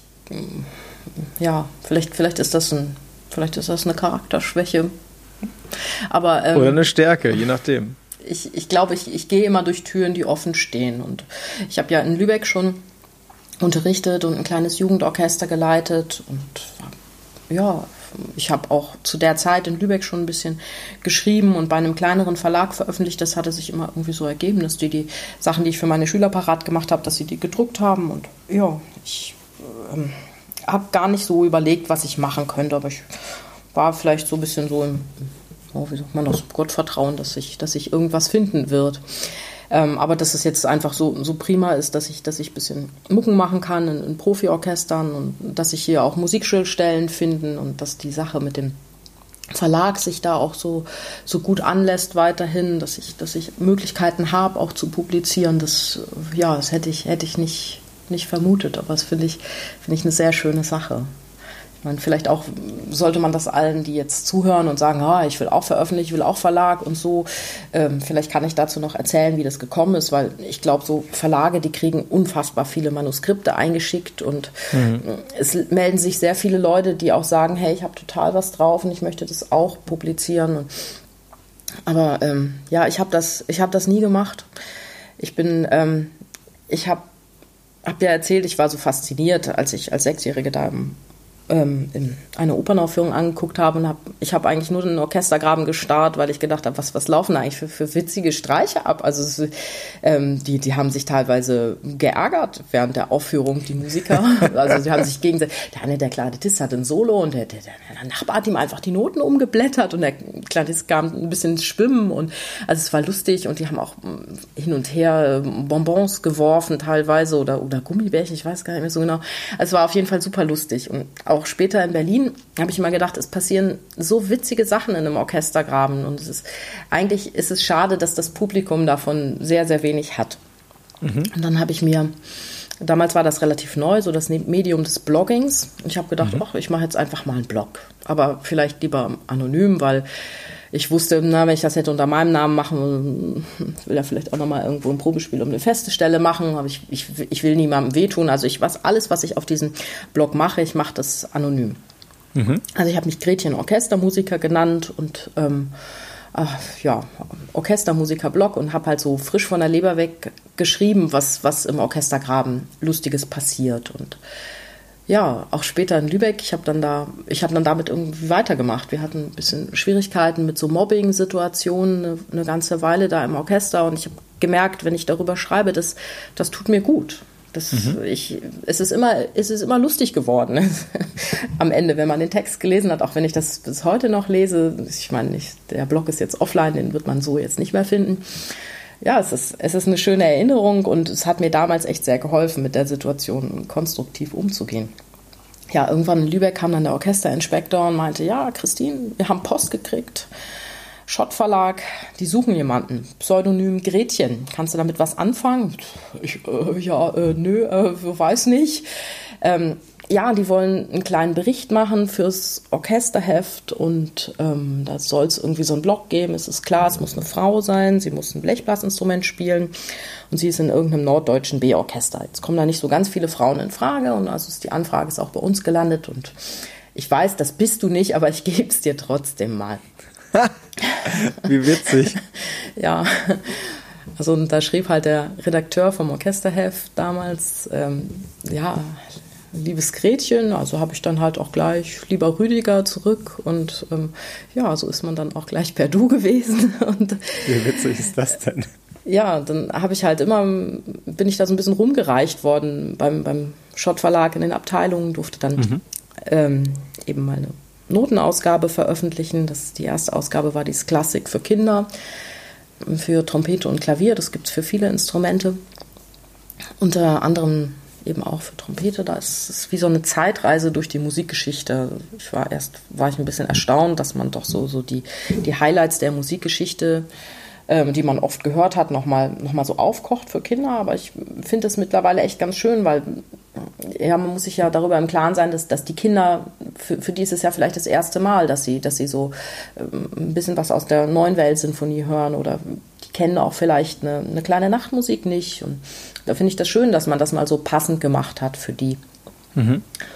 ja, vielleicht, vielleicht ist das ein, vielleicht ist das eine Charakterschwäche. Aber, ähm, oder eine Stärke, je nachdem. Ich, ich glaube, ich, ich gehe immer durch Türen, die offen stehen. Und ich habe ja in Lübeck schon unterrichtet und ein kleines Jugendorchester geleitet. Und ja, ich habe auch zu der Zeit in Lübeck schon ein bisschen geschrieben und bei einem kleineren Verlag veröffentlicht. Das hatte sich immer irgendwie so ergeben, dass die die Sachen, die ich für meine Schüler parat gemacht habe, dass sie die gedruckt haben. Und ja, ich ähm, habe gar nicht so überlegt, was ich machen könnte, aber ich war vielleicht so ein bisschen so im, oh, wie sagt man das, Gottvertrauen, dass ich, dass ich irgendwas finden wird. Ähm, aber dass es jetzt einfach so, so prima ist, dass ich, dass ich ein bisschen Mucken machen kann in, in Profi-Orchestern und dass sich hier auch Musikschulstellen finden und dass die Sache mit dem Verlag sich da auch so, so gut anlässt weiterhin, dass ich, dass ich Möglichkeiten habe, auch zu publizieren. Das, ja, das hätte ich, hätte ich nicht, nicht vermutet, aber das finde ich, finde ich eine sehr schöne Sache. Ich meine, vielleicht auch sollte man das allen, die jetzt zuhören und sagen, ah, ich will auch veröffentlichen, ich will auch Verlag und so, ähm, vielleicht kann ich dazu noch erzählen, wie das gekommen ist, weil ich glaube, so Verlage, die kriegen unfassbar viele Manuskripte eingeschickt und mhm. es melden sich sehr viele Leute, die auch sagen, hey, ich habe total was drauf und ich möchte das auch publizieren. Und, aber ähm, ja, ich habe das, ich habe das nie gemacht. Ich bin, ähm, ich habe hab ja erzählt, ich war so fasziniert, als ich als Sechsjährige da im Ähm, in eine Opernaufführung angeguckt habe und hab, ich habe eigentlich nur den Orchestergraben gestarrt, weil ich gedacht habe, was, was laufen da eigentlich für, für witzige Streiche ab? Also es, ähm, die, die haben sich teilweise geärgert während der Aufführung, die Musiker. Also sie haben sich gegenseitig, der eine, der Klarinettist hat ein Solo und der, der, der Nachbar hat ihm einfach die Noten umgeblättert und der Klarinettist kam ein bisschen ins Schwimmen und also es war lustig und die haben auch hin und her Bonbons geworfen teilweise oder, oder Gummibärchen, ich weiß gar nicht mehr so genau. Also es war auf jeden Fall super lustig und auch später in Berlin habe ich immer gedacht, es passieren so witzige Sachen in einem Orchestergraben und es ist, eigentlich ist es schade, dass das Publikum davon sehr, sehr wenig hat. Mhm. Und dann habe ich mir, damals war das relativ neu, so das Medium des Bloggings und ich habe gedacht, mhm. ach, ich mache jetzt einfach mal einen Blog, aber vielleicht lieber anonym, weil ich wusste, na, wenn ich das hätte unter meinem Namen machen, ich will ja vielleicht auch nochmal irgendwo ein Probespiel um eine feste Stelle machen, aber ich, ich, ich will niemandem wehtun. Also ich was alles, was ich auf diesem Blog mache, ich mache das anonym. Mhm. Also ich habe mich Gretchen Orchestermusiker genannt und ähm, ach, ja, Orchestermusiker-Blog und habe halt so frisch von der Leber weg geschrieben, was, was im Orchestergraben Lustiges passiert. Und ja, auch später in Lübeck, ich habe dann da, ich habe dann damit irgendwie weitergemacht. Wir hatten ein bisschen Schwierigkeiten mit so Mobbing-Situationen eine, eine ganze Weile da im Orchester und ich habe gemerkt, wenn ich darüber schreibe, das, das tut mir gut. Das, mhm. ich, es ist immer, es ist immer lustig geworden am Ende, wenn man den Text gelesen hat, auch wenn ich das bis heute noch lese. Ich meine, ich, der Blog ist jetzt offline, den wird man so jetzt nicht mehr finden. Ja, es ist, es ist eine schöne Erinnerung und es hat mir damals echt sehr geholfen, mit der Situation konstruktiv umzugehen. Ja, irgendwann in Lübeck kam dann der Orchesterinspektor und meinte, ja, Christine, wir haben Post gekriegt, Schott Verlag, die suchen jemanden, Pseudonym Gretchen. Kannst du damit was anfangen? Ich, äh, ja, äh, nö, äh, weiß nicht. Ähm, Ja, die wollen einen kleinen Bericht machen fürs Orchesterheft und ähm, da soll es irgendwie so einen Blog geben. Es ist klar, es muss eine Frau sein, sie muss ein Blechblasinstrument spielen und sie ist in irgendeinem norddeutschen B-Orchester. Jetzt kommen da nicht so ganz viele Frauen in Frage und also ist die Anfrage ist auch bei uns gelandet und ich weiß, das bist du nicht, aber ich gebe es dir trotzdem mal. Wie witzig. Ja, also und da schrieb halt der Redakteur vom Orchesterheft damals, ähm, ja, liebes Gretchen, also habe ich dann halt auch gleich lieber Rüdiger zurück und ähm, ja, so ist man dann auch gleich per Du gewesen. Und, wie witzig ist das denn? Ja, dann habe ich halt immer, bin ich da so ein bisschen rumgereicht worden beim, beim Schott Verlag in den Abteilungen, durfte dann mhm. ähm, eben meine Notenausgabe veröffentlichen. Das, die erste Ausgabe war dieses Klassik für Kinder, für Trompete und Klavier, das gibt es für viele Instrumente. Unter anderem eben auch für Trompete, da ist es wie so eine Zeitreise durch die Musikgeschichte. Ich war erst, war ich ein bisschen erstaunt, dass man doch so, so die, die Highlights der Musikgeschichte, ähm, die man oft gehört hat, nochmal noch mal so aufkocht für Kinder, aber ich finde es mittlerweile echt ganz schön, weil ja, man muss sich ja darüber im Klaren sein, dass, dass die Kinder, für, für die ist es ja vielleicht das erste Mal, dass sie, dass sie so ähm, ein bisschen was aus der Neuen Weltsinfonie hören oder die kennen auch vielleicht eine, eine kleine Nachtmusik nicht und da finde ich das schön, dass man das mal so passend gemacht hat für die. Mhm.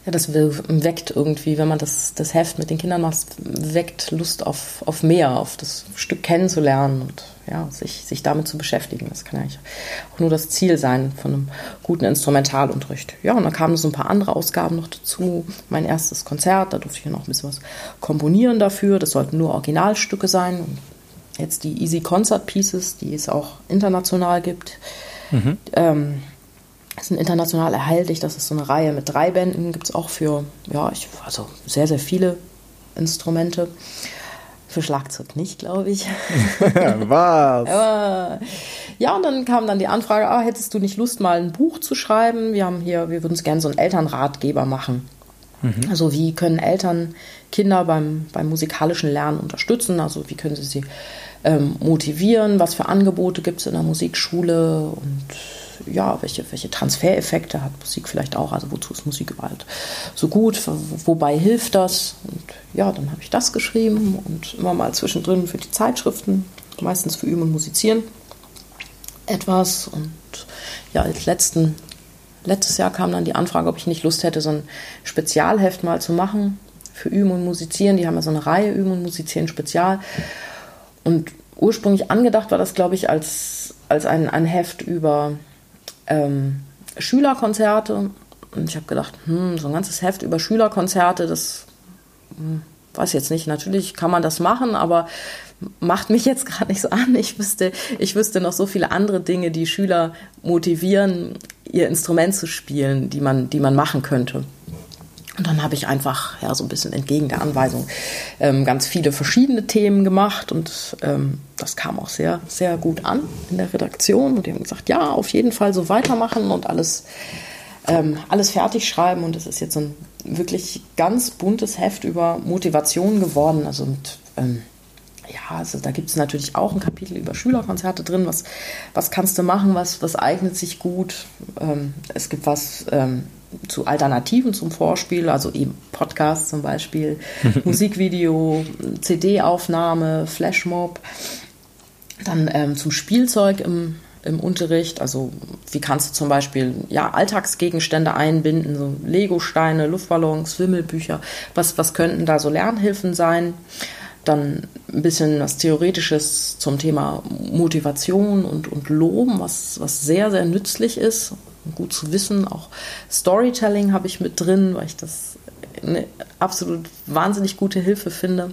Ja, das weckt irgendwie, wenn man das, das Heft mit den Kindern macht, weckt Lust auf, auf mehr, auf das Stück kennenzulernen und ja, sich, sich damit zu beschäftigen. Das kann eigentlich auch nur das Ziel sein von einem guten Instrumentalunterricht. Ja, und dann kamen so ein paar andere Ausgaben noch dazu. Mein erstes Konzert, da durfte ich noch ein bisschen was komponieren dafür. Das sollten nur Originalstücke sein. Und jetzt die Easy Concert Pieces, die es auch international gibt. Mhm. Ähm, sind international erhältlich. Das ist so eine Reihe mit drei Bänden. Gibt es auch für, ja, ich, also sehr, sehr viele Instrumente. Für Schlagzeug nicht, glaube ich. Was? Aber, ja, und dann kam dann die Anfrage, ah, hättest du nicht Lust, mal ein Buch zu schreiben? Wir haben hier, wir würden es gerne so einen Elternratgeber machen. Mhm. Also wie können Eltern Kinder beim, beim musikalischen Lernen unterstützen? Also wie können sie sie ähm, motivieren? Was für Angebote gibt es in der Musikschule? Und ja, welche, welche Transfereffekte hat Musik vielleicht auch? Also wozu ist Musik überhaupt so gut? Wobei hilft das? Und ja, dann habe ich das geschrieben und immer mal zwischendrin für die Zeitschriften, meistens für Üben und Musizieren etwas. Und ja, als letzten, letztes Jahr kam dann die Anfrage, ob ich nicht Lust hätte, so ein Spezialheft mal zu machen für Üben und Musizieren. Die haben ja so eine Reihe Üben und Musizieren Spezial. Und ursprünglich angedacht war das, glaube ich, als, als ein, ein Heft über Ähm, Schülerkonzerte, und ich habe gedacht, hm, so ein ganzes Heft über Schülerkonzerte, das hm, weiß jetzt nicht, natürlich kann man das machen, aber macht mich jetzt gerade nicht so an. Ich wüsste, ich wüsste noch so viele andere Dinge, die Schüler motivieren, ihr Instrument zu spielen, die man, die man machen könnte. Und dann habe ich einfach, ja, so ein bisschen entgegen der Anweisung ähm, ganz viele verschiedene Themen gemacht und ähm, das kam auch sehr, sehr gut an in der Redaktion und die haben gesagt, ja, auf jeden Fall so weitermachen und alles, ähm, alles fertig schreiben und es ist jetzt so ein wirklich ganz buntes Heft über Motivation geworden, also mit, ähm, ja, also da gibt es natürlich auch ein Kapitel über Schülerkonzerte drin, was, was kannst du machen, was, was eignet sich gut, ähm, es gibt was ähm, zu Alternativen zum Vorspiel, also eben Podcast zum Beispiel, Musikvideo, C D-Aufnahme, Flashmob, dann ähm, zum Spielzeug im, im Unterricht, also wie kannst du zum Beispiel ja, Alltagsgegenstände einbinden, so Legosteine, Luftballons, Wimmelbücher, was, was könnten da so Lernhilfen sein? Dann ein bisschen was Theoretisches zum Thema Motivation und, und Loben, was, was sehr, sehr nützlich ist. Gut zu wissen, auch Storytelling habe ich mit drin, weil ich das eine absolut wahnsinnig gute Hilfe finde.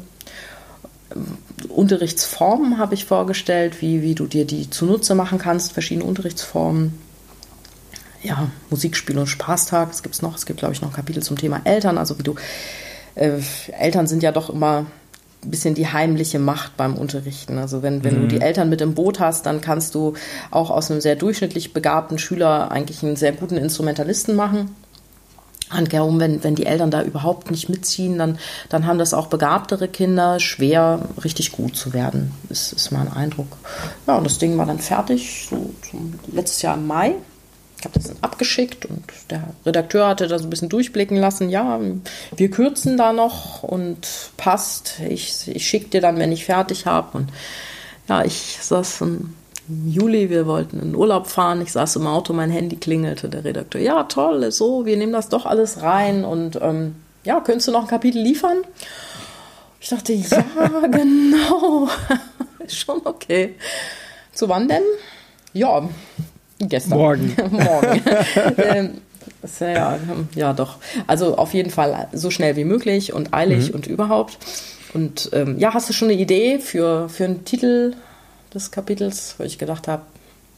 Unterrichtsformen habe ich vorgestellt, wie, wie du dir die zunutze machen kannst, verschiedene Unterrichtsformen. Ja, Musikspiel und Spaßtag, es gibt es noch, es gibt, glaube ich, noch ein Kapitel zum Thema Eltern, also wie du, äh, Eltern sind ja doch immer ein bisschen die heimliche Macht beim Unterrichten. Also wenn, wenn mhm. du die Eltern mit im Boot hast, dann kannst du auch aus einem sehr durchschnittlich begabten Schüler eigentlich einen sehr guten Instrumentalisten machen. Und wenn, wenn die Eltern da überhaupt nicht mitziehen, dann, dann haben das auch begabtere Kinder schwer, richtig gut zu werden, ist, ist mein Eindruck. Ja, und das Ding war dann fertig, so zum, letztes Jahr im Mai. Ich habe das dann abgeschickt und der Redakteur hatte da so ein bisschen durchblicken lassen, ja, wir kürzen da noch und passt, ich, ich schicke dir dann, wenn ich fertig habe. Und ja, ich saß im Juli, wir wollten in Urlaub fahren, ich saß im Auto, mein Handy klingelte, der Redakteur, ja toll, so, wir nehmen das doch alles rein und ähm, ja, könntest du noch ein Kapitel liefern? Ich dachte, ja, genau, ist schon okay. Zu wann denn? Ja, gestern. Morgen. Morgen. ähm, das, ja, ja, doch. Also auf jeden Fall so schnell wie möglich und eilig mhm. und überhaupt. Und ähm, ja, hast du schon eine Idee für, für einen Titel des Kapitels, wo ich gedacht habe,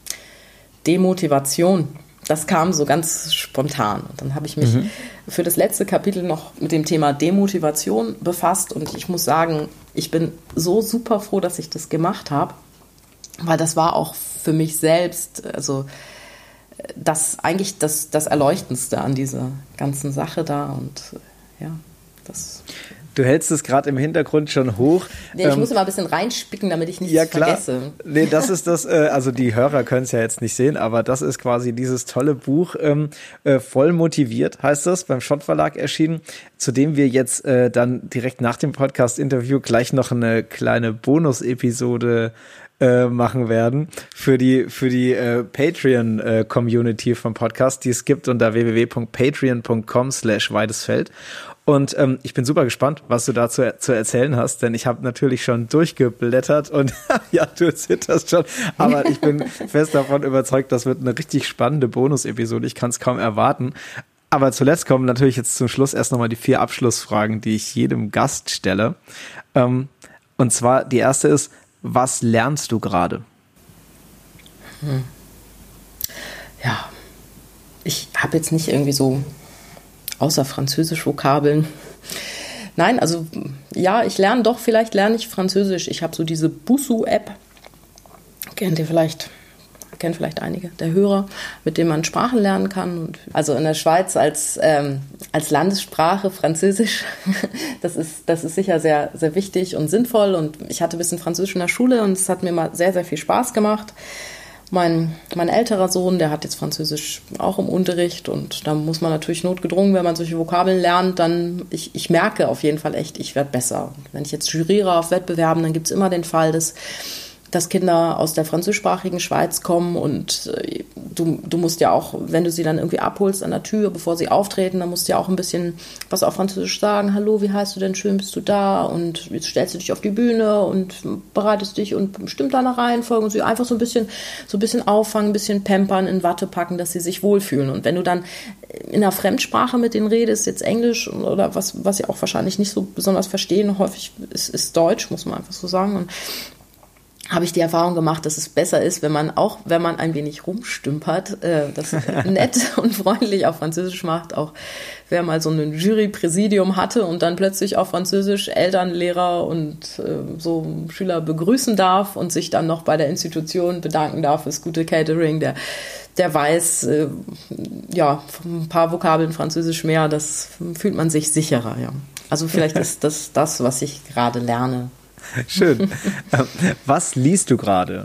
Demotivation. Das kam so ganz spontan. Und dann habe ich mich mhm. für das letzte Kapitel noch mit dem Thema Demotivation befasst. Und ich muss sagen, ich bin so super froh, dass ich das gemacht habe. Weil das war auch für mich selbst, also das eigentlich das, das Erleuchtendste an dieser ganzen Sache da. Und ja, das... Du hältst es gerade im Hintergrund schon hoch. Nee, ich ähm, muss immer ein bisschen reinspicken, damit ich nichts ja, klar. vergesse. Nee, das ist das, äh, also die Hörer können es ja jetzt nicht sehen, aber das ist quasi dieses tolle Buch, ähm, äh, voll motiviert, heißt das, beim Schott Verlag erschienen, zu dem wir jetzt äh, dann direkt nach dem Podcast-Interview gleich noch eine kleine Bonus-Episode äh, machen werden für die für die äh, Patreon-Community äh, vom Podcast, die es gibt unter w w w punkt patreon punkt com slash weidesfeld. Und ähm, ich bin super gespannt, was du dazu zu erzählen hast, denn ich habe natürlich schon durchgeblättert und ja, du zitterst schon, aber ich bin fest davon überzeugt, das wird eine richtig spannende Bonus-Episode. Ich kann es kaum erwarten. Aber zuletzt kommen natürlich jetzt zum Schluss erst nochmal die vier Abschlussfragen, die ich jedem Gast stelle. Ähm, und zwar die erste ist, was lernst du gerade? Hm. Ja, ich habe jetzt nicht irgendwie so außer Französisch Vokabeln. Nein, also ja, ich lerne doch, vielleicht lerne ich Französisch. Ich habe so diese Busuu-App, kennt ihr vielleicht, kennen vielleicht einige der Hörer, mit dem man Sprachen lernen kann. Und also in der Schweiz als, ähm, als Landessprache Französisch, das ist, das ist sicher sehr, sehr wichtig und sinnvoll. Und ich hatte ein bisschen Französisch in der Schule und es hat mir mal sehr, sehr viel Spaß gemacht. Mein, mein älterer Sohn, der hat jetzt Französisch auch im Unterricht und da muss man natürlich notgedrungen, wenn man solche Vokabeln lernt, dann, ich, ich merke auf jeden Fall echt, ich werde besser. Wenn ich jetzt juriere auf Wettbewerben, dann gibt es immer den Fall, dass, dass Kinder aus der französischsprachigen Schweiz kommen und äh, du, du musst ja auch, wenn du sie dann irgendwie abholst an der Tür, bevor sie auftreten, dann musst du ja auch ein bisschen was auf Französisch sagen. Hallo, wie heißt du denn? Schön bist du da? Und jetzt stellst du dich auf die Bühne und bereitest dich und bestimmt deine Reihenfolge und sie einfach so ein bisschen, so ein bisschen auffangen, ein bisschen pampern, in Watte packen, dass sie sich wohlfühlen. Und wenn du dann in einer Fremdsprache mit denen redest, jetzt Englisch oder was, was sie auch wahrscheinlich nicht so besonders verstehen, häufig ist, ist Deutsch, muss man einfach so sagen. Und habe ich die Erfahrung gemacht, dass es besser ist, wenn man auch, wenn man ein wenig rumstümpert, äh, das nett und freundlich auf Französisch macht. Auch wer mal so ein Jury-Präsidium hatte und dann plötzlich auf Französisch Eltern, Lehrer und äh, so Schüler begrüßen darf und sich dann noch bei der Institution bedanken darf fürs gute Catering, der, der weiß, äh, ja, ein paar Vokabeln Französisch mehr, das fühlt man sich sicherer, ja. Also vielleicht ist das das, was ich gerade lerne. Schön. Was liest du gerade?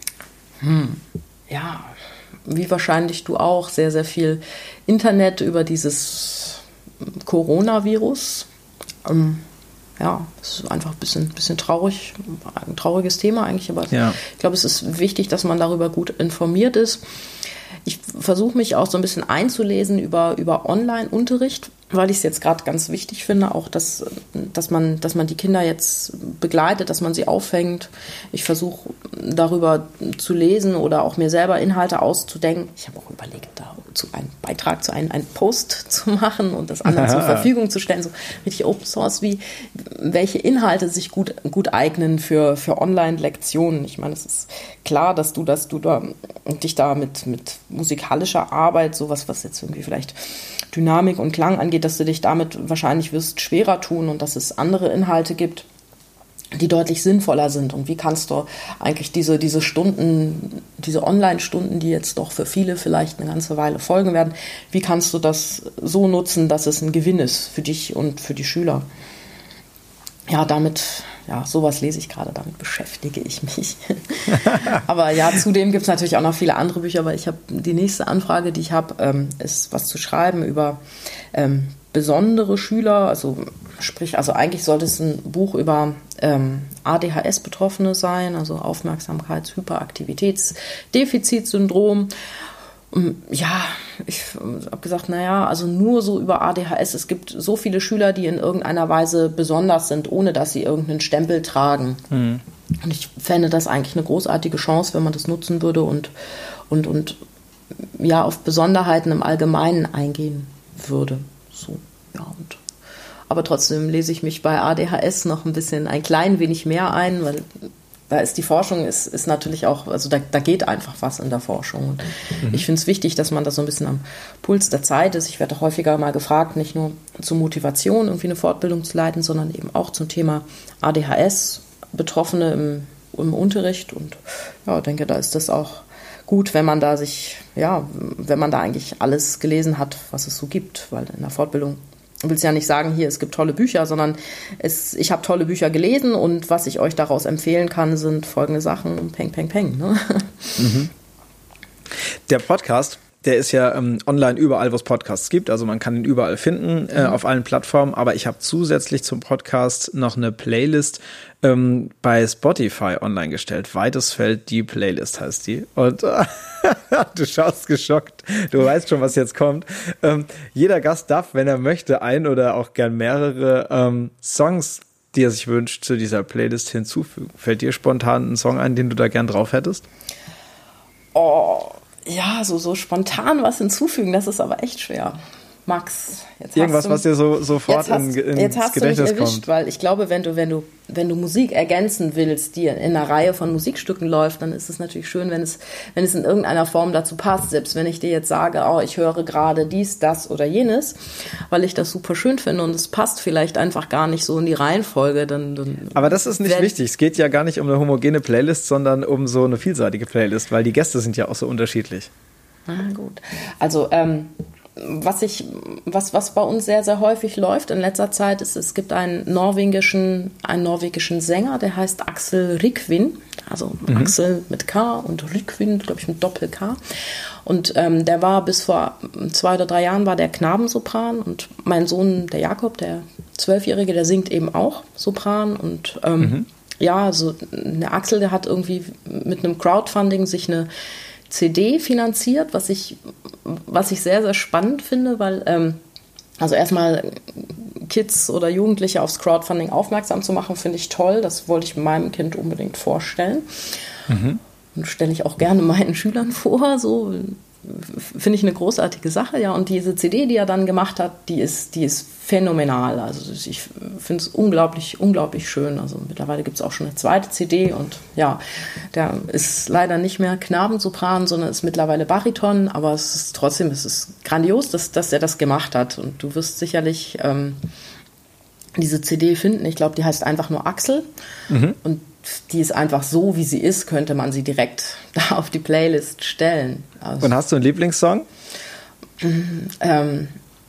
Hm. Ja, wie wahrscheinlich du auch, sehr, sehr viel Internet über dieses Coronavirus. Ähm, ja, es ist einfach ein bisschen, bisschen traurig, ein trauriges Thema eigentlich, aber ja. Ich glaube, es ist wichtig, dass man darüber gut informiert ist. Ich versuche mich auch so ein bisschen einzulesen über, über Online-Unterricht, weil ich es jetzt gerade ganz wichtig finde, auch dass, dass, man, dass man die Kinder jetzt begleitet, dass man sie auffängt. Ich versuche darüber zu lesen oder auch mir selber Inhalte auszudenken. Ich habe auch überlegt, dazu einen Beitrag zu einem einen Post zu machen und das anderen zur Verfügung zu stellen. So richtig Open Source, wie welche Inhalte sich gut, gut eignen für, für Online-Lektionen. Ich meine, es ist klar, dass du, dass du da, dich da mit, mit musikalischer Arbeit, sowas, was jetzt irgendwie vielleicht Dynamik und Klang angeht, dass du dich damit wahrscheinlich wirst schwerer tun und dass es andere Inhalte gibt, die deutlich sinnvoller sind. Und wie kannst du eigentlich diese, diese Stunden, diese Online-Stunden, die jetzt doch für viele vielleicht eine ganze Weile folgen werden, wie kannst du das so nutzen, dass es ein Gewinn ist für dich und für die Schüler? Ja, damit, ja, sowas lese ich gerade, damit beschäftige ich mich. Aber ja, zudem gibt es natürlich auch noch viele andere Bücher, weil ich habe, die nächste Anfrage, die ich habe, ähm, ist was zu schreiben über ähm, besondere Schüler, also sprich, also eigentlich sollte es ein Buch über ähm, A D H S-Betroffene sein, also Aufmerksamkeits-Hyperaktivitätsdefizitsyndrom. Ja, ich habe gesagt, naja, also nur so über A D H S. Es gibt so viele Schüler, die in irgendeiner Weise besonders sind, ohne dass sie irgendeinen Stempel tragen. Mhm. Und ich fände das eigentlich eine großartige Chance, wenn man das nutzen würde und, und, und ja, auf Besonderheiten im Allgemeinen eingehen würde. So, ja, und aber trotzdem lese ich mich bei A D H S noch ein bisschen, ein klein wenig mehr ein, weil da ist die Forschung, ist, ist natürlich auch, also da, da geht einfach was in der Forschung. Und mhm. ich finde es wichtig, dass man da so ein bisschen am Puls der Zeit ist. Ich werde auch häufiger mal gefragt, nicht nur zur Motivation irgendwie eine Fortbildung zu leiten, sondern eben auch zum Thema A D H S, Betroffene im, im Unterricht. Und ja, ich denke, da ist das auch gut, wenn man da sich, ja, wenn man da eigentlich alles gelesen hat, was es so gibt, weil in der Fortbildung ich will es ja nicht sagen, hier, es gibt tolle Bücher, sondern es, ich habe tolle Bücher gelesen und was ich euch daraus empfehlen kann, sind folgende Sachen, peng, peng, peng. Ne? Mhm. Der Podcast der ist ja ähm, online überall, wo es Podcasts gibt. Also man kann ihn überall finden, äh, auf allen Plattformen. Aber ich habe zusätzlich zum Podcast noch eine Playlist ähm, bei Spotify online gestellt. Weites Feld, die Playlist heißt die. Und äh, du schaust geschockt. Du weißt schon, was jetzt kommt. Ähm, jeder Gast darf, wenn er möchte, ein oder auch gern mehrere ähm, Songs, die er sich wünscht, zu dieser Playlist hinzufügen. Fällt dir spontan ein Song ein, den du da gern drauf hättest? Oh, ja, so, so spontan was hinzufügen, das ist aber echt schwer. Max, jetzt irgendwas, hast du, was dir so sofort jetzt hast, in, ins jetzt hast Gedächtnis du mich erwischt, kommt. Weil ich glaube, wenn du, wenn du, wenn du Musik ergänzen willst, die in einer Reihe von Musikstücken läuft, dann ist es natürlich schön, wenn es, wenn es in irgendeiner Form dazu passt. Selbst wenn ich dir jetzt sage, oh, ich höre gerade dies, das oder jenes, weil ich das super schön finde und es passt vielleicht einfach gar nicht so in die Reihenfolge. Dann, dann Aber das ist nicht wichtig. Es geht ja gar nicht um eine homogene Playlist, sondern um so eine vielseitige Playlist, weil die Gäste sind ja auch so unterschiedlich. Ah, gut. Also, ähm, Was ich, was, was bei uns sehr, sehr häufig läuft in letzter Zeit ist, es gibt einen norwegischen, einen norwegischen Sänger, der heißt Axel Rikvin, also mhm. Axel mit K und Rikvin, glaube ich, mit Doppel-K. Und ähm, der war bis vor zwei oder drei Jahren war der Knabensopran und mein Sohn, der Jakob, der Zwölfjährige, der singt eben auch Sopran und ähm, mhm. ja, also der Axel, der hat irgendwie mit einem Crowdfunding sich eine C D finanziert, was ich, was ich sehr, sehr spannend finde, weil ähm, also erstmal Kids oder Jugendliche aufs Crowdfunding aufmerksam zu machen, finde ich toll. Das wollte ich meinem Kind unbedingt vorstellen. Mhm. Und stelle ich auch gerne meinen Schülern vor, so finde ich eine großartige Sache, ja. Und diese C D, die er dann gemacht hat, die ist, die ist phänomenal. Also ich finde es unglaublich, unglaublich schön. Also mittlerweile gibt es auch schon eine zweite C D und ja, der ist leider nicht mehr Knabensopran, sondern ist mittlerweile Bariton, aber es ist trotzdem, es ist grandios, dass, dass er das gemacht hat. Und du wirst sicherlich ähm, diese C D finden. Ich glaube, die heißt einfach nur Axel. Mhm. Und die ist einfach so, wie sie ist, könnte man sie direkt da auf die Playlist stellen. Also, und hast du einen Lieblingssong? Ähm,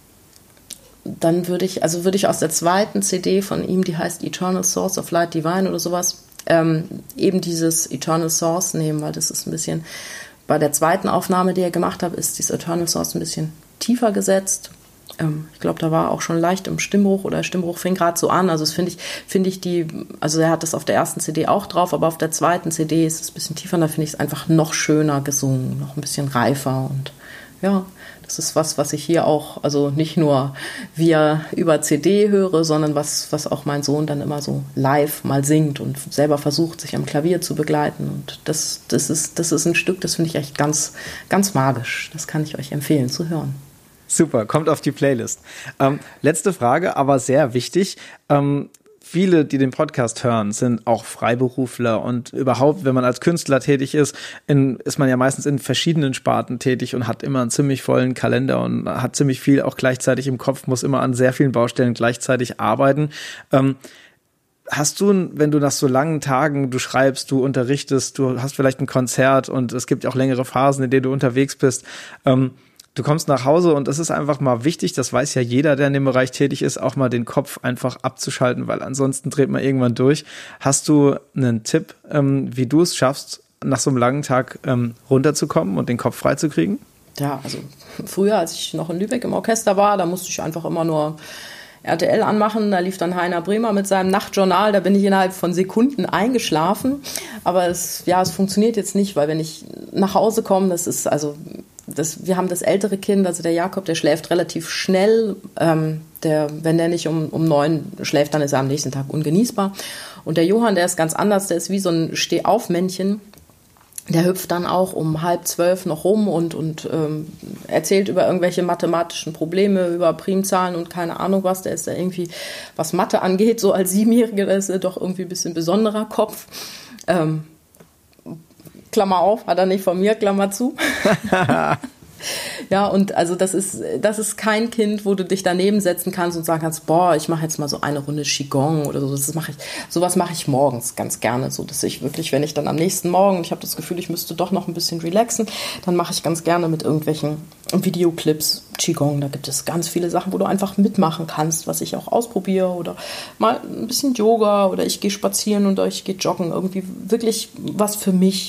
dann würde ich, also würde ich aus der zweiten C D von ihm, die heißt Eternal Source of Light Divine oder sowas, ähm, eben dieses Eternal Source nehmen, weil das ist ein bisschen, bei der zweiten Aufnahme, die er gemacht hat, ist dieses Eternal Source ein bisschen tiefer gesetzt. Ähm, ich glaube, da war auch schon leicht im Stimmbruch oder der Stimmbruch fing gerade so an. Also das finde ich, finde ich die, also er hat das auf der ersten C D auch drauf, aber auf der zweiten C D ist es ein bisschen tiefer und da finde ich es einfach noch schöner gesungen, noch ein bisschen reifer und ja, das ist was, was ich hier auch, also nicht nur via über C D höre, sondern was, was auch mein Sohn dann immer so live mal singt und selber versucht, sich am Klavier zu begleiten. Und das, das ist, das ist ein Stück, das finde ich echt ganz, ganz magisch. Das kann ich euch empfehlen zu hören. Super, kommt auf die Playlist. Ähm, letzte Frage, aber sehr wichtig. Ähm, viele, die den Podcast hören, sind auch Freiberufler und überhaupt, wenn man als Künstler tätig ist, in, ist man ja meistens in verschiedenen Sparten tätig und hat immer einen ziemlich vollen Kalender und hat ziemlich viel auch gleichzeitig im Kopf, muss immer an sehr vielen Baustellen gleichzeitig arbeiten. Ähm, Hast du, wenn du nach so langen Tagen, du schreibst, du unterrichtest, du hast vielleicht ein Konzert und es gibt auch längere Phasen, in denen du unterwegs bist, ähm, du kommst nach Hause und es ist einfach mal wichtig, das weiß ja jeder, der in dem Bereich tätig ist, auch mal den Kopf einfach abzuschalten, weil ansonsten dreht man irgendwann durch. Hast du einen Tipp, ähm, wie du es schaffst, nach so einem langen Tag ähm, runterzukommen und den Kopf freizukriegen? Ja, also früher, als ich noch in Lübeck im Orchester war, da musste ich einfach immer nur R T L anmachen, da lief dann Heiner Bremer mit seinem Nachtjournal, da bin ich innerhalb von Sekunden eingeschlafen, aber es, ja, es funktioniert jetzt nicht, weil wenn ich nach Hause komme, das ist also, das, wir haben das ältere Kind, also der Jakob, der schläft relativ schnell, ähm, der, wenn der nicht um, um neun schläft, dann ist er am nächsten Tag ungenießbar und der Johann, der ist ganz anders, der ist wie so ein Stehaufmännchen. Der hüpft dann auch um halb zwölf noch rum und, und ähm, erzählt über irgendwelche mathematischen Probleme, über Primzahlen und keine Ahnung was. Der ist ja irgendwie, was Mathe angeht, so als Siebenjähriger, ist er doch irgendwie ein bisschen besonderer Kopf. Ähm, Klammer auf, hat er nicht von mir, Klammer zu. Ja, und also das ist, das ist kein Kind, wo du dich daneben setzen kannst und sagen kannst, boah, ich mache jetzt mal so eine Runde Qigong oder so. Das mache ich, sowas mache ich morgens ganz gerne, so dass ich wirklich, wenn ich dann am nächsten Morgen, ich habe das Gefühl, ich müsste doch noch ein bisschen relaxen, dann mache ich ganz gerne mit irgendwelchen Videoclips Qigong. Da gibt es ganz viele Sachen, wo du einfach mitmachen kannst, was ich auch ausprobiere oder mal ein bisschen Yoga oder ich gehe spazieren oder ich gehe joggen. Irgendwie wirklich was für mich.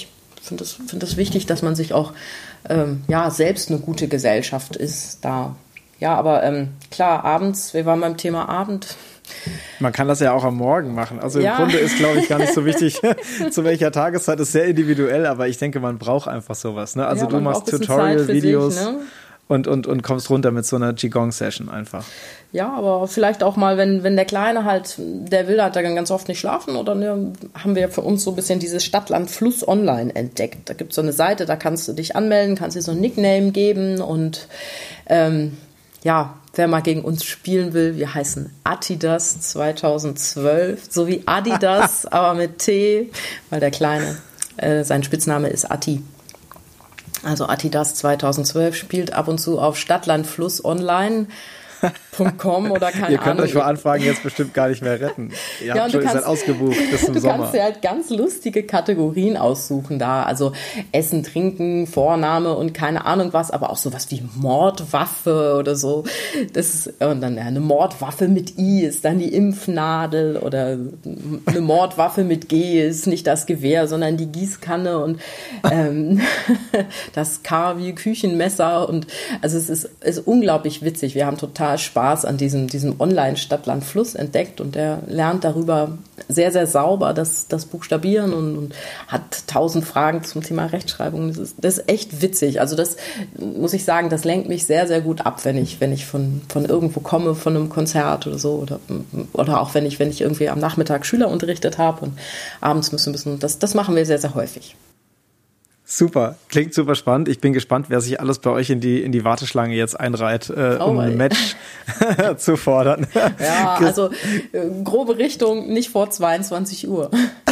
finde es find das wichtig, dass man sich auch ähm, ja, selbst eine gute Gesellschaft ist da. Ja, aber ähm, klar, abends, wir waren beim Thema Abend. Man kann das ja auch am Morgen machen. Also im ja. Grunde ist, glaube ich, gar nicht so wichtig, zu welcher Tageszeit, ist sehr individuell, aber ich denke, man braucht einfach sowas. Ne? Also ja, du machst Tutorial-Videos ne? und, und, und kommst runter mit so einer Qigong-Session einfach. Ja, aber vielleicht auch mal, wenn, wenn der Kleine halt, der will halt dann ganz oft nicht schlafen, oder ne, haben wir für uns so ein bisschen dieses Stadtland-Fluss online entdeckt. Da gibt es so eine Seite, da kannst du dich anmelden, kannst dir so ein Nickname geben und ähm, ja, wer mal gegen uns spielen will, wir heißen Atidas zweitausendzwölf, so wie Adidas, aber mit T, weil der Kleine, äh, sein Spitzname ist Atti. Also Atidas zweitausendzwölf spielt ab und zu auf Stadtlandfluss online. .com oder keine Ahnung. Ihr könnt Ahnung. euch vor Anfragen jetzt bestimmt gar nicht mehr retten. Ihr ja, habt schon, kannst, ihr seid ausgebucht bis zum du Sommer. Du kannst dir halt ganz lustige Kategorien aussuchen da. Also Essen, Trinken, Vorname und keine Ahnung was, aber auch sowas wie Mordwaffe oder so. Das ist, und dann ja, eine Mordwaffe mit I ist dann die Impfnadel oder eine Mordwaffe mit G ist nicht das Gewehr, sondern die Gießkanne und ähm, das K wie Küchenmesser. Und also es ist, ist unglaublich witzig. Wir haben total Spaß an diesem, diesem Online-Stadtland-Fluss entdeckt und der lernt darüber sehr, sehr sauber das, das Buchstabieren und, und hat tausend Fragen zum Thema Rechtschreibung. Das ist, das ist echt witzig. Also das muss ich sagen, das lenkt mich sehr, sehr gut ab, wenn ich, wenn ich von, von irgendwo komme, von einem Konzert oder so oder, oder auch wenn ich, wenn ich irgendwie am Nachmittag Schüler unterrichtet habe und abends müssen müssen. Das, das machen wir sehr, sehr häufig. Super, klingt super spannend. Ich bin gespannt, wer sich alles bei euch in die in die Warteschlange jetzt einreiht, äh, oh, um ein Match zu fordern. Ja, also äh, grobe Richtung, nicht vor zweiundzwanzig Uhr.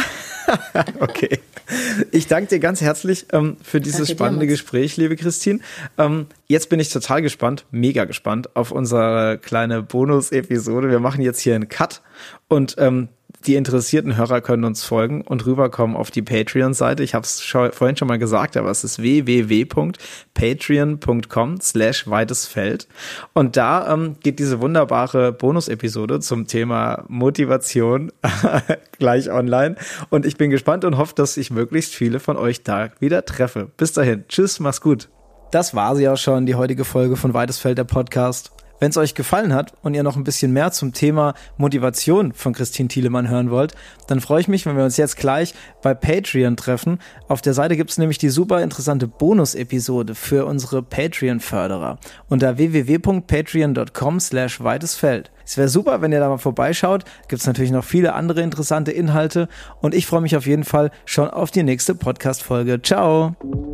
Okay. Ich danke dir ganz herzlich ähm, für dieses danke spannende dir, Gespräch, liebe Christine. Ähm, jetzt bin ich total gespannt, mega gespannt auf unsere kleine Bonus-Episode. Wir machen jetzt hier einen Cut und ähm, die interessierten Hörer können uns folgen und rüberkommen auf die Patreon-Seite. Ich habe es vorhin schon mal gesagt, aber es ist w w w punkt patreon punkt com slash weitesfeld. Und da ähm, geht diese wunderbare Bonus-Episode zum Thema Motivation gleich online. Und ich bin gespannt und hoffe, dass ich möglichst viele von euch da wieder treffe. Bis dahin. Tschüss, mach's gut. Das war sie auch schon, die heutige Folge von Weitesfeld, der Podcast. Wenn es euch gefallen hat und ihr noch ein bisschen mehr zum Thema Motivation von Christine Thielemann hören wollt, dann freue ich mich, wenn wir uns jetzt gleich bei Patreon treffen. Auf der Seite gibt es nämlich die super interessante Bonus-Episode für unsere Patreon-Förderer unter w w w punkt patreon punkt com slash weitesfeld. Es wäre super, wenn ihr da mal vorbeischaut. Gibt es natürlich noch viele andere interessante Inhalte und ich freue mich auf jeden Fall schon auf die nächste Podcast-Folge. Ciao!